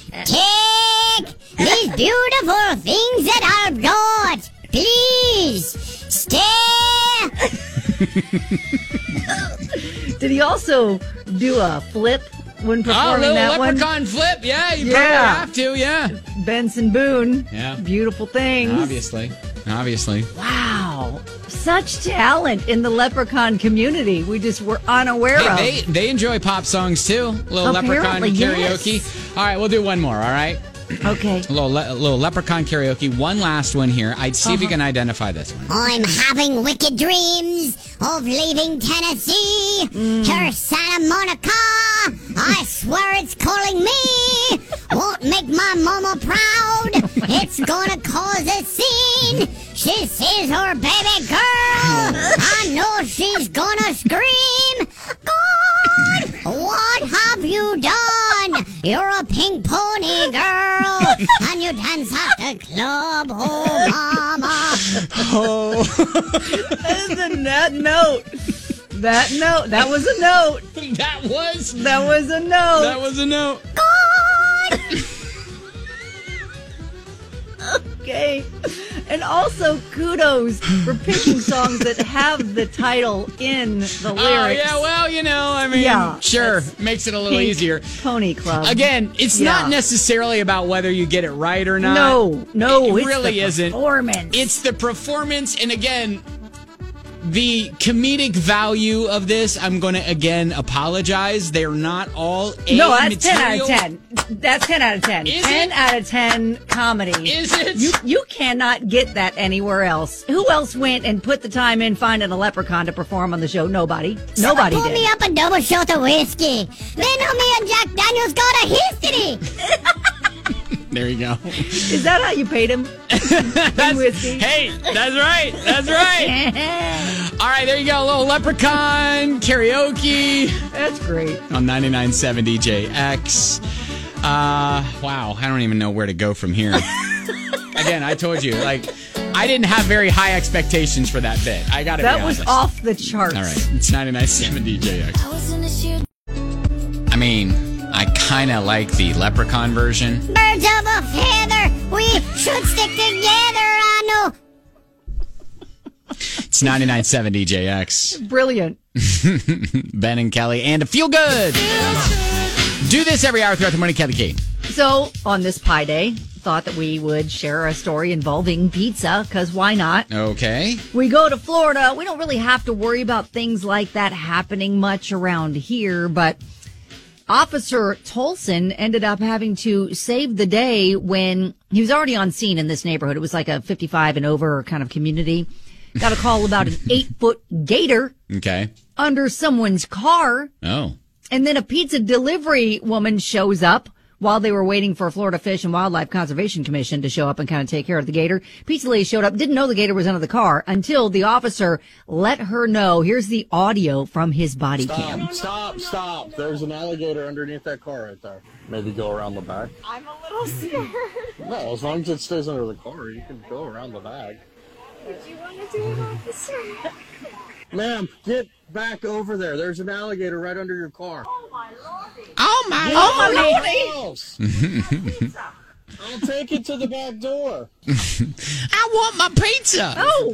take these beautiful things that I've got. Please stay.
Did he also do a flip when
Oh,
performing
little
that one?
leprechaun flip. Yeah, you
Yeah.
probably have to. Yeah.
Benson Boone.
Yeah.
Beautiful things.
Obviously. Obviously.
Wow. Such talent in the leprechaun community. We just were unaware of.
Hey, they, they enjoy pop songs too. A little leprechaun
Apparently,
karaoke.
yes.
All right, we'll do one more, all right?
Okay.
A little, le- a little leprechaun karaoke. One last one here. I'd see if you can identify this one.
I'm having wicked dreams of leaving Tennessee to Santa Monica. I swear it's calling me. Won't make my mama proud. It's gonna cause a scene. She sees her baby girl. I know she's gonna scream. God, what have you done? You're a pink pony girl, and you dance at the club. Oh, mama.
Oh.
Isn't that note? That note. That was a note.
That was.
That was a note.
That was a note.
God.
Okay. And also kudos for picking songs that have the title in the lyrics.
Oh, yeah, well, you know, I mean,
Yeah,
sure, makes it a little
Pink
easier.
Pony Club.
Again, it's
Yeah.
not necessarily about whether you get it right or not.
No, no,
it
it's
really
the
isn't.
performance.
It's the performance, and again, the comedic value of this, I'm going to again apologize. They're not all A
No, that's
material.
ten out of ten. That's ten out of ten.
Is
ten
it?
out of ten comedy.
Is it?
You you cannot get that anywhere else. Who else went and put the time in finding a leprechaun to perform on the show? Nobody. Nobody
Pour
did.
me up a double shot of whiskey. Then me and Jack Daniels got a history.
There you go.
Is that how you paid him?
That's,
whiskey?
hey, that's right. That's right. All right, there you go. A little leprechaun karaoke.
That's great.
On ninety-nine point seven D J X. Uh, wow, I don't even know where to go from here. Again, I told you, like, I didn't have very high expectations for that bit. I got to be
That
honest.
was off the charts.
All right, it's ninety-nine point seven D J X. I mean, I kind of like the leprechaun version.
Birds of a feather, we should stick together. I know.
It's ninety-nine point seven D J X.
Brilliant.
Ben and Kelly, and to feel good. Do this every hour throughout the morning, Kelly Kate.
So, on this Pi Day, thought that we would share a story involving pizza, because why not?
Okay.
We go to Florida. We don't really have to worry about things like that happening much around here, but Officer Tolson ended up having to save the day when he was already on scene in this neighborhood. It was like a fifty-five and over kind of community. Got a call about an eight-foot gator
Okay.
under someone's car.
Oh.
And then a pizza delivery woman shows up while they were waiting for Florida Fish and Wildlife Conservation Commission to show up and kind of take care of the gator. Pizza lady showed up, didn't know the gator was under the car until the officer let her know. Here's the audio from his body
Stop,
cam.
stop, stop. There's an alligator underneath that car right there. Maybe go around the back.
I'm a little scared.
No, as long as it stays under the car, you can go around the back.
What do you want to do, officer?
Ma'am, get back over there. There's an alligator right under your car.
Oh my lordy.
Oh my
Oh, my
lordy.
I'll take it to the back door.
I want my pizza.
Oh,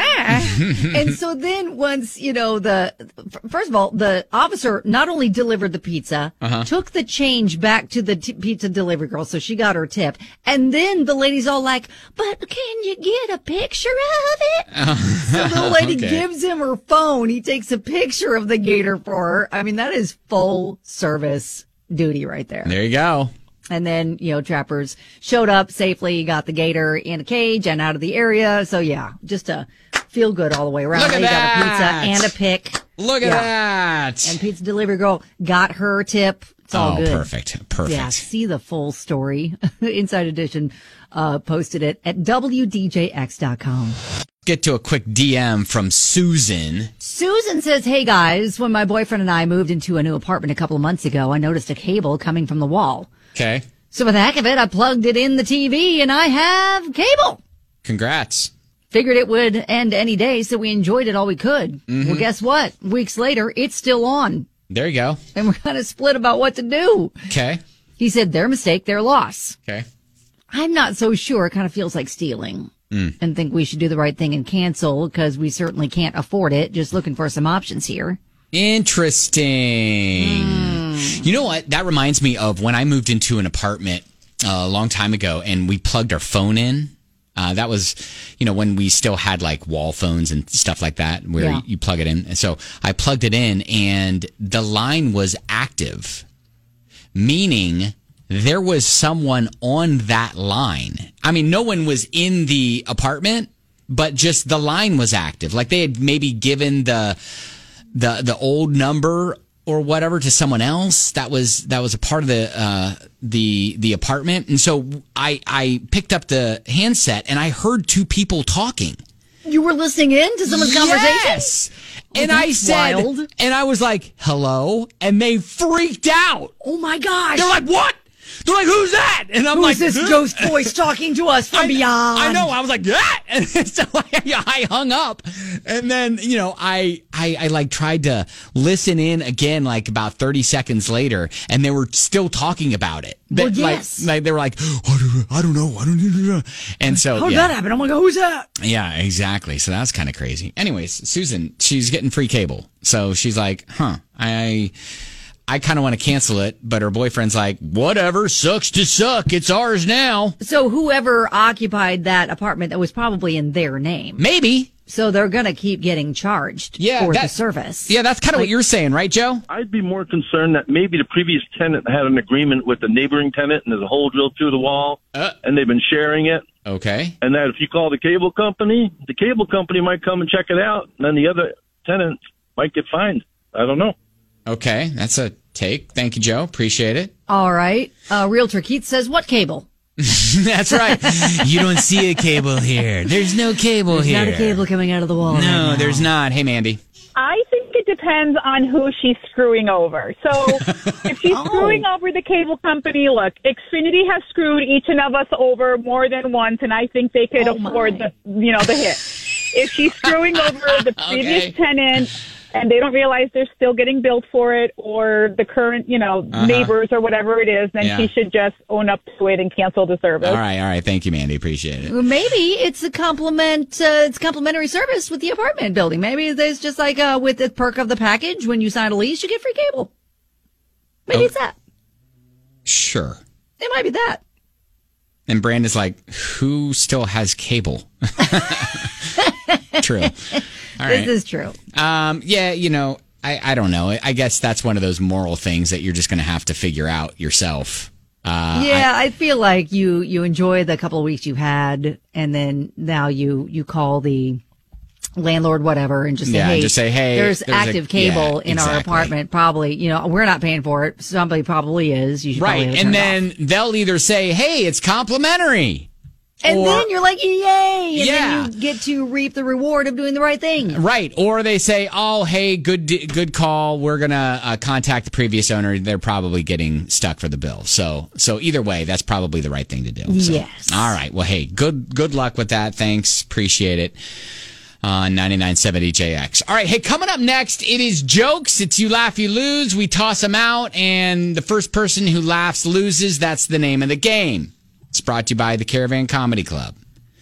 man. And so then once, you know, the, first of all, the officer not only delivered the pizza,
Uh-huh.
took the change back to the t- pizza delivery girl, so she got her tip. And then the lady's all like, but can you get a picture of it? So the lady
Okay.
gives him her phone. He takes a picture of the gator for her. I mean, that is full service duty right there.
There you go.
And then, you know, trappers showed up safely, got the gator in a cage and out of the area. So, yeah, just a feel good all the way around.
Look at
They got
that.
a pizza and a pick.
Look at
Yeah.
that.
And pizza delivery girl got her tip. It's all
oh,
good.
perfect. Perfect.
Yeah, see the full story. Inside Edition uh, posted it at W D J X dot com.
Get to a quick D M from Susan.
Susan says, hey guys, when my boyfriend and I moved into a new apartment a couple of months ago, I noticed a cable coming from the wall.
Okay.
So with the heck of it, I plugged it in the T V and I have cable.
Congrats.
Figured it would end any day, so we enjoyed it all we could.
Mhm.
Well, guess what? Weeks later, it's still on.
There you go.
And we're kind of split about what to do.
Okay.
He said, their mistake, their loss.
Okay.
I'm not so sure. It kind of feels like stealing.
Mm.
and think we should do the right thing and cancel because we certainly can't afford it. Just looking for some options here.
Interesting.
Mm.
You know what? That reminds me of when I moved into an apartment uh, a long time ago and we plugged our phone in. Uh, that was, you know, when we still had like wall phones and stuff like that where
Yeah.
you, you plug it in. And so I plugged it in and the line was active, meaning there was someone on that line. I mean, no one was in the apartment, but just the line was active. Like they had maybe given the the the old number or whatever to someone else that was that was a part of the uh, the the apartment. And so I I picked up the handset and I heard two people talking.
You were listening in to someone's
Yes.
conversation?
And
Oh,
I
that's
said,
wild.
and I was like, hello? And they freaked out.
Oh my gosh.
They're like, what? They're like, who's that? And I'm
Who's
like,
this
"Huh?"
ghost voice talking to us from
I,
beyond?
I know. I was like, yeah. And so I, I hung up. And then, you know, I, I, I like tried to listen in again, like about thirty seconds later, and they were still talking about it.
Well,
But,
yes.
Like, like they were like, I don't, I don't know. I don't know. And so,
How did
yeah.
that happen? I'm like, who's that?
Yeah, exactly. So that's kind of crazy. Anyways, Susan, she's getting free cable. So she's like, huh, I I kind of want to cancel it. But her boyfriend's like, whatever, sucks to suck. It's ours now.
So whoever occupied that apartment, that was probably in their name.
Maybe.
So they're going to keep getting charged
Yeah,
for
that-
the service.
Yeah, that's kind of what you're saying, right, Joe?
I'd be more concerned that maybe the previous tenant had an agreement with the neighboring tenant and there's a hole drilled through the wall
Uh.
and they've been sharing it.
Okay.
And that if you call the cable company, the cable company might come and check it out and then the other tenant might get fined. I don't know.
Okay, that's a take. Thank you, Joe. Appreciate it.
All right. Uh, Realtor Keith says, what cable?
That's right. You don't see a cable here. There's no cable
There's
here.
not a cable coming out of the wall. right
No,
now.
there's not. Hey, Mandy.
I think it depends on who she's screwing over. So if she's
Oh.
screwing over the cable company, look, Xfinity has screwed each and of us over more than once, and I think they could
Oh,
afford
my.
the, you know, the hit. If she's screwing over the previous
Okay.
tenant and they don't realize they're still getting billed for it, or the current, you know,
Uh-huh.
neighbors or whatever it is, then
Yeah.
she should just own up to it and cancel the service.
All right, all right. Thank you, Mandy. Appreciate it.
Well, maybe it's a compliment. Uh, it's complimentary service with the apartment building. Maybe there's just like uh, with the perk of the package when you sign a lease, you get free cable. Maybe
Oh.
it's that.
Sure.
It might be that.
And Brandon's like, who still has cable? True. All right.
This is true.
Um, yeah, you know, I, I don't know. I guess that's one of those moral things that you're just going to have to figure out yourself. Uh,
yeah, I, feel like you you enjoy the couple of weeks you had, and then now you you call the landlord, whatever, and just say,
Yeah,
hey,
just say, hey,
there's,
there's a-
active cable
yeah,
in our
exactly.
apartment. Probably, you know, we're not paying for it. Somebody probably is. You should
right.
probably have
And
turned it
then they'll either say, hey, it's complimentary.
And
Or-
then you're like, yay! And
Yeah.
then you get to reap the reward of doing the right thing.
Right. Or they say, oh, hey, good good call. We're going to uh, contact the previous owner. They're probably getting stuck for the bill. So so either way, that's probably the right thing to do. So,
Yes.
all right. Well, hey, good good luck with that. Thanks. Appreciate it. On ninety-nine point seven H A X. All right. Hey, coming up next, it is jokes. It's you laugh, you lose. We toss them out, and the first person who laughs loses. That's the name of the game. It's brought to you by the Caravan Comedy Club.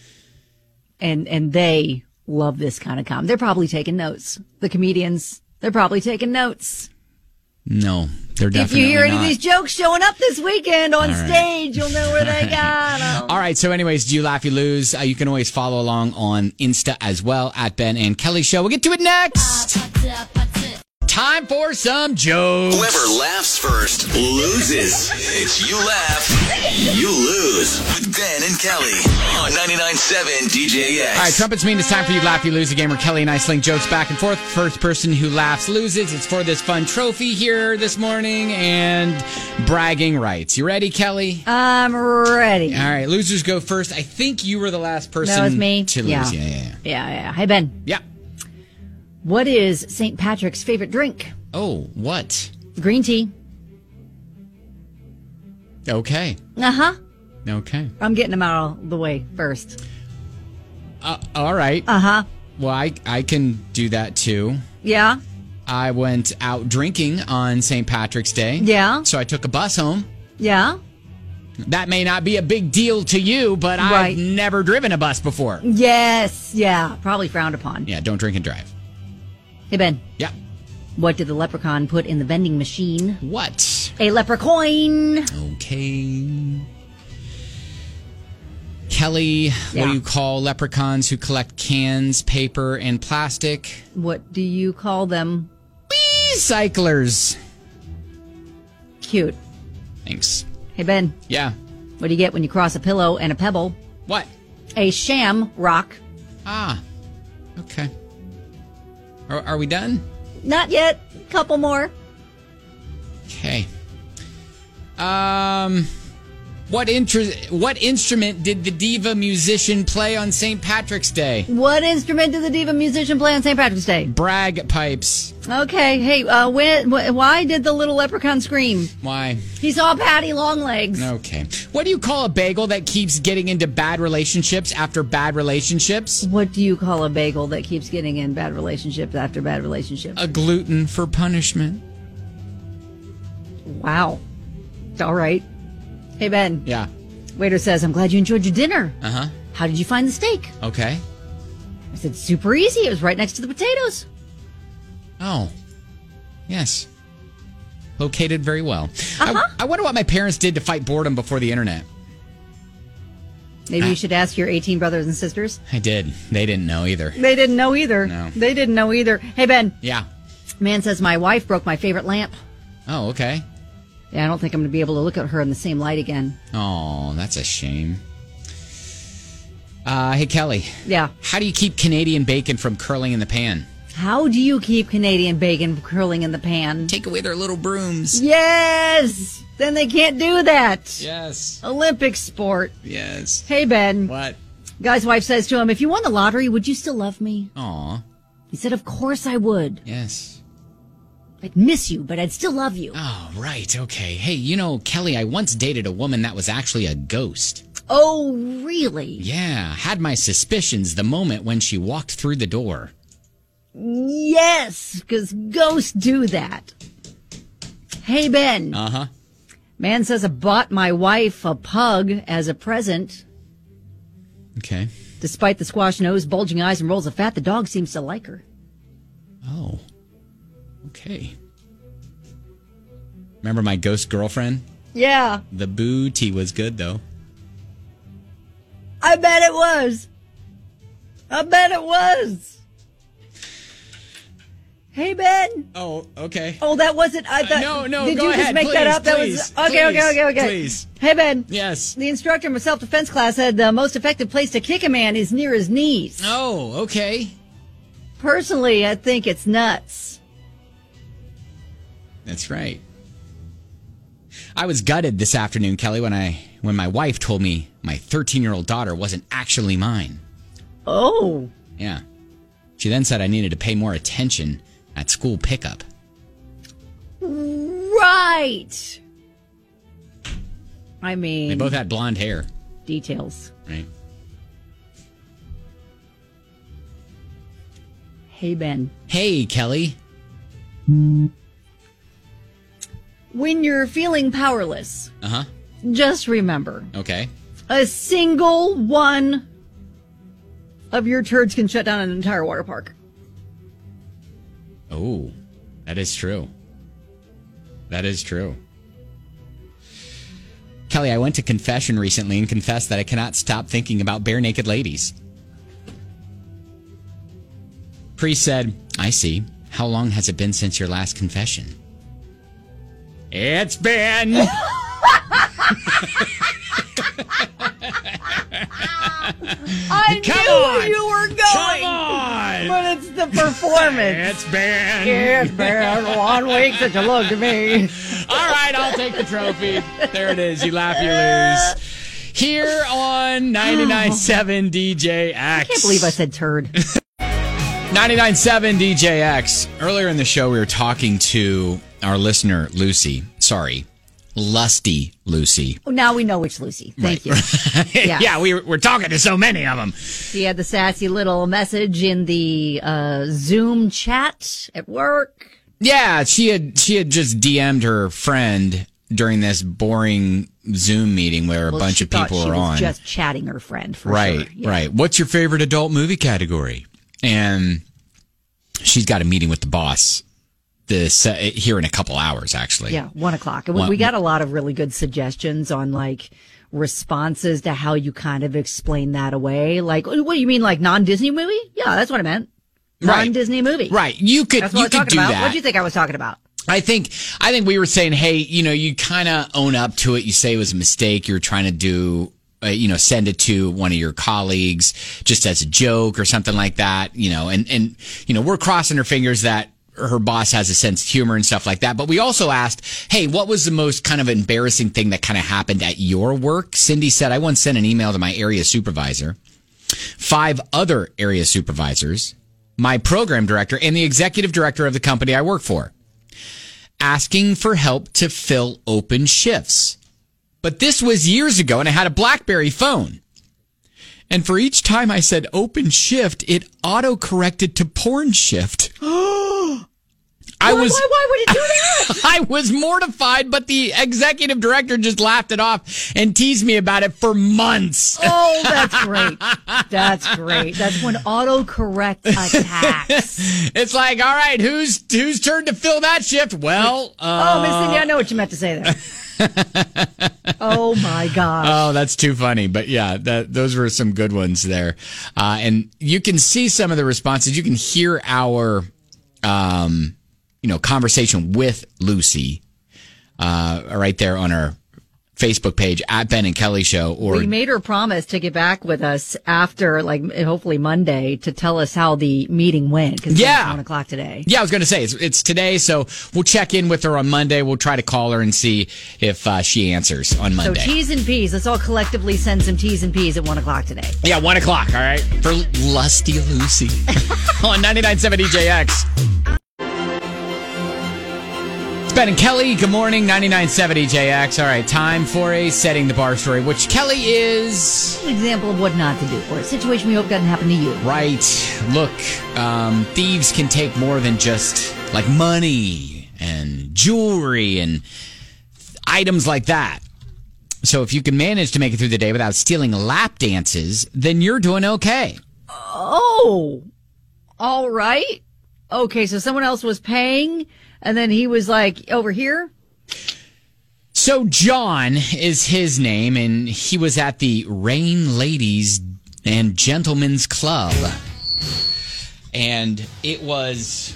And and they love this kind of com. They're probably taking notes. The comedians, they're probably taking notes.
No, they're
If
definitely
you hear any
not.
of these jokes showing up this weekend on
All right.
stage, you'll know where they got 'em.
All right. So, anyways, do you laugh, you lose? Uh, you can always follow along on Insta as well at Ben and Kelly Show. We'll get to it next. Time for some jokes.
Whoever laughs first loses. It's You Laugh, You Lose with Ben and Kelly on ninety-nine point seven D J X.
All right, trumpets mean it's time for you laugh, you lose, a game where Kelly and I sling jokes back and forth. First person who laughs loses. It's for this fun trophy here this morning and bragging rights. You ready, Kelly?
I'm ready.
All right, losers go first. I think you were the last person
That was me.
to lose.
Yeah.
Yeah, yeah, yeah.
Yeah, yeah. Hey, Ben.
Yeah.
What is Saint Patrick's favorite drink?
Oh, what?
Green tea.
Okay.
Uh-huh.
Okay.
I'm getting them out of the way first.
Uh, all right.
Uh-huh.
Well, I, I can do that too.
Yeah.
I went out drinking on Saint Patrick's Day.
Yeah.
So I took a bus home.
Yeah.
That may not be a big deal to you, but
Right.
I've never driven a bus before.
Yes, yeah, probably frowned upon.
Yeah, don't drink and drive.
Hey, Ben.
Yeah.
What did the leprechaun put in the vending machine?
What?
A leprechaun.
Okay. Kelly, what
Yeah.
do you call leprechauns who collect cans, paper, and plastic?
What do you call them?
Recyclers.
Cute.
Thanks.
Hey, Ben.
Yeah.
What do you get when you cross a pillow and a pebble?
What?
A sham rock.
Ah. Okay. Are, are we done?
Not yet. Couple more.
Okay. Um, what intru- What instrument did the diva musician play on Saint Patrick's Day?
What instrument did the diva musician play on Saint Patrick's Day?
Bagpipes.
Okay. Hey, uh, when, wh- why did the little leprechaun scream?
Why?
He saw Patty Longlegs.
Okay. What do you call a bagel that keeps getting into bad relationships after bad relationships?
What do you call a bagel that keeps getting in bad relationships after bad relationships?
A gluten for punishment.
Wow. All right. Hey, Ben.
Yeah.
Waiter says, I'm glad you enjoyed your dinner.
Uh-huh.
How did you find the steak?
Okay.
I said, super easy. It was right next to the potatoes.
Oh. Yes. Located very well.
Uh-huh.
I, I wonder what my parents did to fight boredom before the internet.
Maybe
I-
you should ask your eighteen brothers and sisters.
I did. They didn't know either.
They didn't know either.
No.
They didn't know either. Hey, Ben.
Yeah.
Man says, my wife broke my favorite lamp.
Oh, okay.
Yeah, I don't think I'm going to be able to look at her in the same light again.
Oh, that's a shame. Uh, hey, Kelly.
Yeah.
How do you keep Canadian bacon from curling in the pan?
How do you keep Canadian bacon from curling in the pan?
Take away their little brooms.
Yes! Then they can't do that.
Yes.
Olympic sport.
Yes.
Hey, Ben.
What?
Guy's wife says to him, if you won the lottery, would you still love me?
Aw.
He said, of course I would.
Yes.
I'd miss you, but I'd still love you.
Oh, right. Okay. Hey, you know, Kelly, I once dated a woman that was actually a ghost.
Oh, really?
Yeah. Had my suspicions the moment when she walked through the door.
Yes, because ghosts do that. Hey, Ben.
Uh-huh.
Man says I bought my wife a pug as a present.
Okay.
Despite the squash nose, bulging eyes, and rolls of fat, the dog seems to like her.
Oh. Okay. Remember my ghost girlfriend?
Yeah,
The booty was good, though.
I bet it was. I bet it was. Hey, Ben.
Oh, okay.
Oh, that wasn't. I thought.
Uh, no, no,
Did
go
you just
ahead,
make that
please,
up? That
please,
was okay. okay,
please,
okay, okay.
please.
Hey, Ben.
Yes.
The instructor in my self-defense class said the most effective place to kick a man is near his knees.
Oh, okay.
Personally, I think it's nuts.
That's right. I was gutted this afternoon, Kelly, when I when my wife told me my thirteen-year-old daughter wasn't actually mine.
Oh.
Yeah. She then said I needed to pay more attention at school pickup.
Right. I mean,
They both had blonde hair,
details.
right?
Hey, Ben.
Hey, Kelly.
When you're feeling powerless,
Uh-huh.
just remember,
Okay.
a single one of your turds can shut down an entire water park.
Oh, that is true. That is true. Kelly, I went to confession recently and confessed that I cannot stop thinking about bare naked ladies. Priest said, I see. How long has it been since your last confession? It's been...
I
Come
knew
on!
you were going.
Come on!
But it's the performance.
It's been...
It's been one week since you looked at me.
All right, I'll take the trophy. There it is. You laugh, you lose. Here on ninety-nine point seven D J X.
I can't believe I said turd.
ninety-nine point seven D J X. Earlier in the show, we were talking to our listener, Lucy. Sorry, Lusty Lucy.
Oh, now we know which Lucy. Thank you.
Yeah, yeah we were, we're talking to so many of them.
She had the sassy little message in the uh, Zoom chat at work.
Yeah, she had she had just D M'd her friend during this boring Zoom meeting where a
Well,
bunch
she
of people
thought she
are
was
on.
just chatting her friend. For
right,
sure. Yeah.
right. What's your favorite adult movie category? And she's got a meeting with the boss this uh, here in a couple hours, actually.
Yeah, one o'clock. And we,
One-
we got a lot of really good suggestions on like responses to how you kind of explain that away. Like, what do you mean, like non-Disney movie? Yeah, that's what I meant.
Right.
Non-Disney movie.
Right. You could
That's what
you
I was
could
talking
do
about.
that.
What do you think I was talking about?
I think I think we were saying, hey, you know, you kind of own up to it. You say it was a mistake. You're trying to do, uh, you know, send it to one of your colleagues just as a joke or something like that. You know, and and you know, we're crossing our fingers that her boss has a sense of humor and stuff like that. But we also asked, hey, what was the most kind of embarrassing thing that kind of happened at your work? Cindy said, I once sent an email to my area supervisor, five other area supervisors, my program director, and the executive director of the company I work for, asking for help to fill open shifts. But this was years ago, and I had a BlackBerry phone. And for each time I said open shift, it auto-corrected to porn shift. I
why,
was
why, why would it do that?
I was mortified, but the executive director just laughed it off and teased me about it for months.
Oh, that's great. That's great. That's when autocorrect attacks.
It's like, all right, who's whose turn to fill that shift? Well, uh,
oh, Miss Cindy, I know what you meant to say there. Oh my gosh.
Oh, that's too funny. But yeah, that those were some good ones there. Uh, and you can see some of the responses. You can hear our, um, you know, conversation with Lucy uh, right there on our Facebook page at Ben and Kelly Show. Or
we made her promise to get back with us after, like, hopefully Monday to tell us how the meeting went. Because
Yeah.
it's one o'clock today.
Yeah, I was going to say, it's, it's today, so we'll check in with her on Monday. We'll try to call her and see if uh, she answers on Monday.
So T's and P's. Let's all collectively send some T's and P's at one o'clock today.
Yeah, one o'clock, all right? For Lusty Lucy on ninety-nine point seven D J X. It's Ben and Kelly. Good morning, ninety-nine point seven D J X. All right, time for a Setting the Bar story, which Kelly is...
An example of what not to do, or a situation we hope doesn't happen to you.
Right. Look, um, thieves can take more than just, like, money and jewelry and items like that. So if you can manage to make it through the day without stealing lap dances, then you're doing okay.
Oh, all right. Okay, so someone else was paying, and then he was like, over here?
So John is his name, and he was at the Rain Ladies and Gentlemen's Club. And it was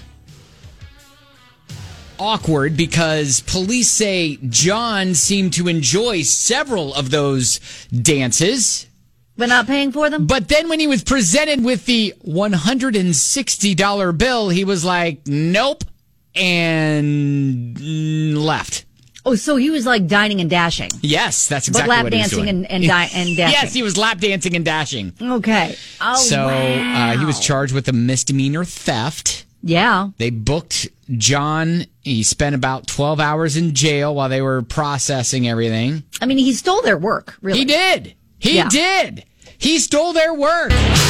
awkward because police say John seemed to enjoy several of those dances.
But not paying for them?
But then when he was presented with the one hundred sixty dollars bill, he was like, nope, and left.
Oh, so he was like dining and dashing.
Yes, that's exactly
but lap
what he was
dancing
doing.
and, and, di- and dashing.
Yes, he was lap dancing and dashing.
Okay. Oh,
so
wow.
uh, he was charged with a misdemeanor theft.
Yeah.
They booked John. He spent about twelve hours in jail while they were processing everything.
I mean, he stole their work, really.
He did. He
Yeah.
did. He stole their work.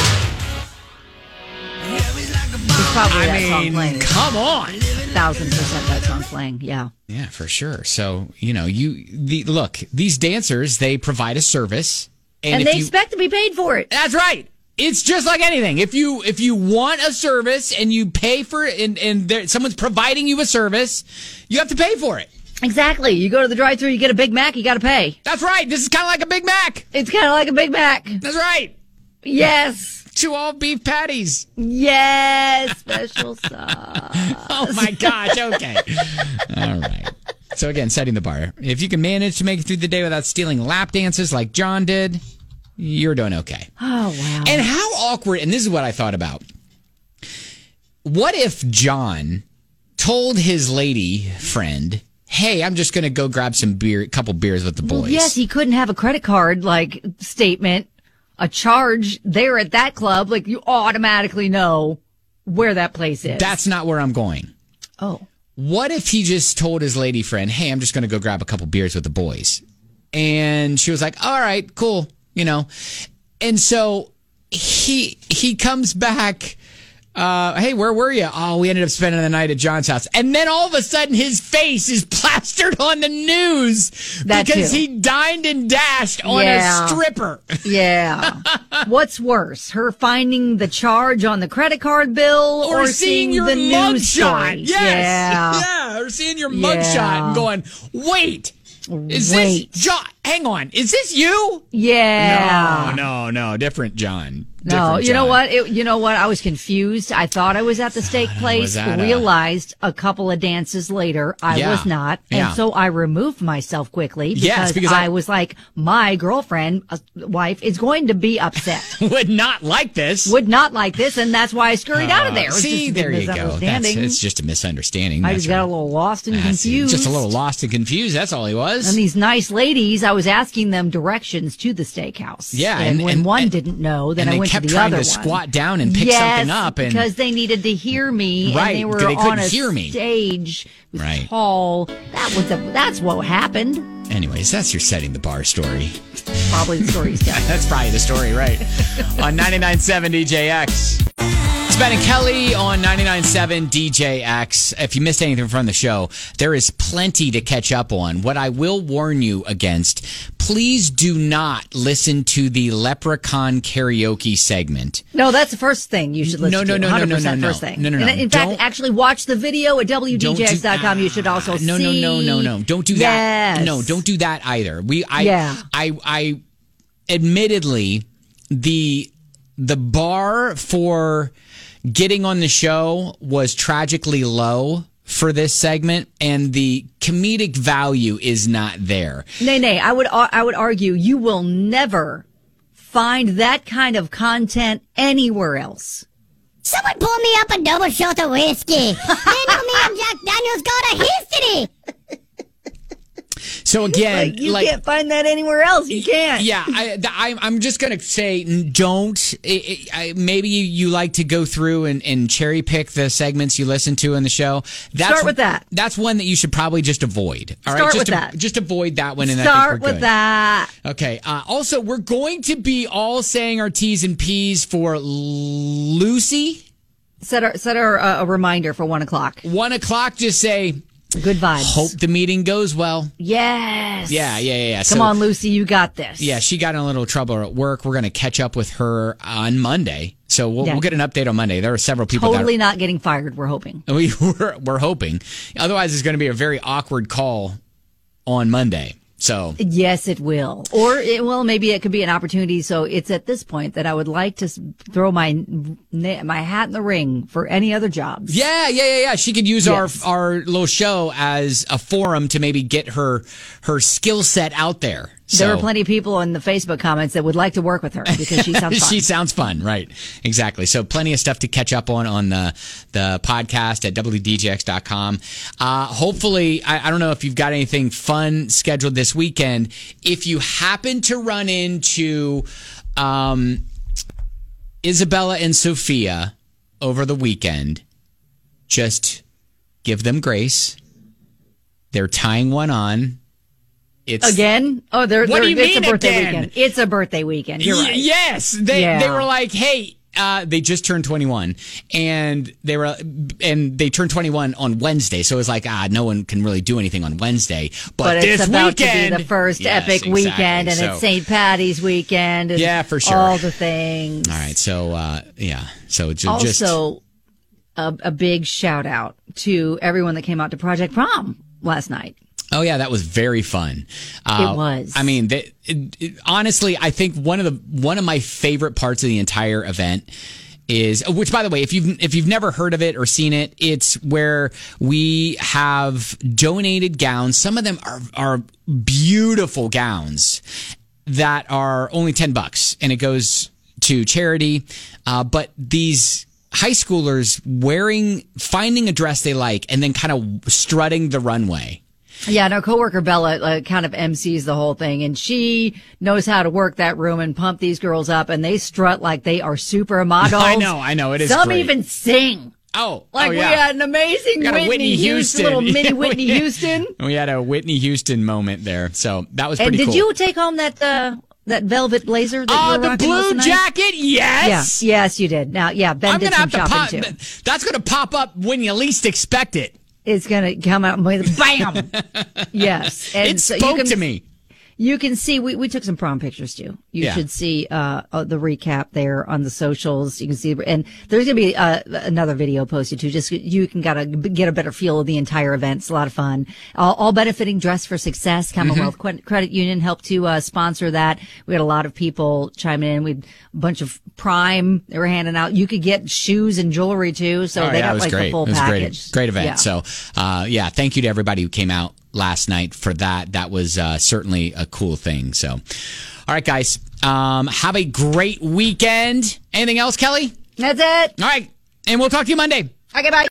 It's probably
I
that
mean,
song playing.
come on.
Thousand percent that song playing, yeah.
Yeah, for sure. So, you know, you the look, these dancers, they provide a service.
And,
if
they
you,
expect to be paid for it.
That's right. It's just like anything. If you if you want a service and you pay for it and, and there, someone's providing you a service, you have to pay for it.
Exactly. You go to the drive-thru, you get a Big Mac, you got to pay.
That's right. This is kind of like a Big Mac.
It's kind of like a Big Mac.
That's right.
Yes.
Two all beef patties.
Yes. Special sauce.
Oh, my gosh. Okay. All right. So, again, setting the bar. If you can manage to make it through the day without stealing lap dances like John did, you're doing okay.
Oh, wow.
And how awkward, and this is what I thought about. What if John told his lady friend, hey, I'm just going to go grab some beer, a couple beers with the boys.
Well, yes, he couldn't have a credit card, like, statement, a charge there at that club. Like, you automatically know where that place is.
That's not where I'm going.
Oh.
What if he just told his lady friend, hey, I'm just going to go grab a couple beers with the boys? And she was like, all right, cool, you know. And so he he comes back Uh, hey, where were you? Oh, we ended up spending the night at John's house. And then all of a sudden his face is plastered on the news
That
because
too.
he dined and dashed on
Yeah.
a stripper.
Yeah. What's worse, her finding the charge on the credit card bill
Or,
or,
seeing your
the news
mugshot.
story?
Yes.
Yeah.
Yeah. Or seeing your
Yeah.
mugshot and going, wait, is
Wait.
this John? Hang on. Is this you?
Yeah.
No, no, no. Different John.
No,
Different
you know
John.
what? It, you know what? I was confused. I thought I was at the steak place.
that a-
Realized a couple of dances later I
Yeah.
was not, and
Yeah.
so I removed myself quickly because,
Yes, because I-
I was like, my girlfriend, uh, wife, is going to be upset.
Would not like this.
Would not like this, and that's why I scurried out of
Uh,
there. It was
See,
just a
there you go. That's,
misunderstanding.
it's just a misunderstanding.
I
That's
just got
right.
a little lost and
That's it.
confused.
Just a little lost and confused. That's all he was.
And these nice ladies, I was asking them directions to the steakhouse.
Yeah,
and,
and-
when
and-
one didn't know, then
and
I
they
went
kept
to the
trying
other
to
one.
squat down and pick
yes,
something up, and
because they needed to hear me,
Right,
and they were
because they couldn't
on a
hear me.
stage. It was
Right.
tall. That was a, that's what happened.
anyways, that's your setting the bar story.
Probably the story's done.
That's probably the story, right? On ninety-nine point seven D J X. It's Ben and Kelly on ninety-nine point seven D J X. If you missed anything from the show, there is plenty to catch up on. What I will warn you against, please do not listen to the Leprechaun karaoke segment.
No, that's the first thing you should listen
No, no,
to.
no, no, no,
one hundred percent
no, no.
first thing.
No, no, no.
And in fact,
Don't-
actually watch the video at W D J X dot com.
Don't do-
You should also
no,
see.
no, no, no, no. Don't do that.
Yes.
No, don't do that either. We, I,
Yeah.
I, I, admittedly, the the bar for getting on the show was tragically low for this segment, and the comedic value is not there.
Nay, nay. I would, I would argue you will never find that kind of content anywhere else.
Someone pour me up a double shot of whiskey. They know me and Jack Daniels got a history.
So again,
Like, you
like,
can't find that anywhere else. You can't.
Yeah, I, I, I'm just gonna say, don't. I, I, maybe you, you like to go through and, and cherry pick the segments you listen to in the show. That's,
Start with that.
That's one that you should probably just avoid. All right,
Start
just
with
to-
that.
Just avoid that one, and I
Start
think we're
with
good.
that.
Okay. Uh, also, we're going to be all saying our T's and P's for Lucy.
Set our, set our, uh, a reminder for one o'clock.
One o'clock. Just say
good vibes.
Hope the meeting goes well.
Yes.
Yeah, yeah, yeah. yeah.
Come
So-
on, Lucy, you got this.
Yeah, she got in a little trouble at work. We're going to catch up with her on Monday. So we'll,
Yeah.
we'll get an update on Monday. There are several people
Totally not getting fired, we're hoping.
that we, we're, we're hoping. Otherwise, it's going to be a very awkward call on Monday. So
Yes, it will. Or, it, well, maybe it could be an opportunity. So it's at this point that I would like to s- throw my my hat in the ring for any other jobs.
yeah, yeah, yeah, yeah. She could use
Yes.
our our little show as a forum to maybe get her her skill set out there. So.
There are plenty of people in the Facebook comments that would like to work with her because she sounds fun.
She sounds fun, right? Exactly. So plenty of stuff to catch up on on the the podcast at W D J X dot com. Uh, hopefully, I, I don't know if you've got anything fun scheduled this weekend. If you happen to run into um, Isabella and Sophia over the weekend, just give them grace. They're tying one on. It's
Again? Oh, they're,
What
they're,
do you
it's
mean
a birthday
again?
weekend. It's a birthday weekend. You're
Y-
right.
Yes, they
Yeah.
they were like, hey, uh, they just turned twenty-one, and they were and they turned twenty-one on Wednesday. So it was like, ah, no one can really do anything on Wednesday. But,
But
this
it's about
weekend,
to be the first
Yes,
epic
exactly.
weekend, and
So-
it's Saint Patty's weekend. And
Yeah, for sure.
All the things.
All right, so uh, yeah, so ju- just
Also, a, a big shout out to everyone that came out to Project Prom last night.
Oh yeah, that was very fun. Uh,
It was.
I mean, the, it, it- honestly, I think one of the one of my favorite parts of the entire event is, which by the way, if you've if you've never heard of it or seen it, it's where we have donated gowns. Some of them are are beautiful gowns that are only ten bucks, and it goes to charity. Uh, but these high schoolers wearing, finding a dress they like, and then kind of strutting the runway.
Yeah, and our coworker Bella uh, kind of M Cs the whole thing, and she knows how to work that room and pump these girls up, and they strut like they are supermodels.
I know, I know, it is
Some
great.
even sing.
Oh,
Like
oh,
we
yeah.
had an amazing
We got a
Whitney,
Whitney
Houston,
Houston.
little mini
Yeah,
Whitney
we-
Houston.
We had a Whitney Houston moment there, so that was
And
pretty
did
cool.
you take home that uh, That velvet blazer that
Oh,
you were
the
rocking
blue
last night?
jacket? Yes.
Yeah. Yes, you did. Now, yeah, Ben
I'm
did
gonna
some
have to
shopping
pop.
too.
That's going to pop up when you least expect it.
It's going to come out with bam. Yes. And
It
so you
spoke
can-
to me.
You can see, we, we took some prom pictures too. You
Yeah.
should see uh, uh, the recap there on the socials. You can see, and there's going to be uh, another video posted too. Just you can gotta get a better feel of the entire event. It's a lot of fun. All, all benefiting Dress for Success. Commonwealth
Mm-hmm.
Qu- Credit Union helped to uh, sponsor that. We had a lot of people chiming in. We had a bunch of Prime they were handing out. You could get shoes and jewelry too. So
Oh,
they
yeah, it
got
was
like
great.
the full
it was
package.
Great, great event.
Yeah.
So, uh, yeah, thank you to everybody who came out last night for that. That was uh, certainly a cool thing. So, all right, guys, um, have a great weekend. Anything else, Kelly?
That's it.
All right, and we'll talk to you Monday.
Okay, bye.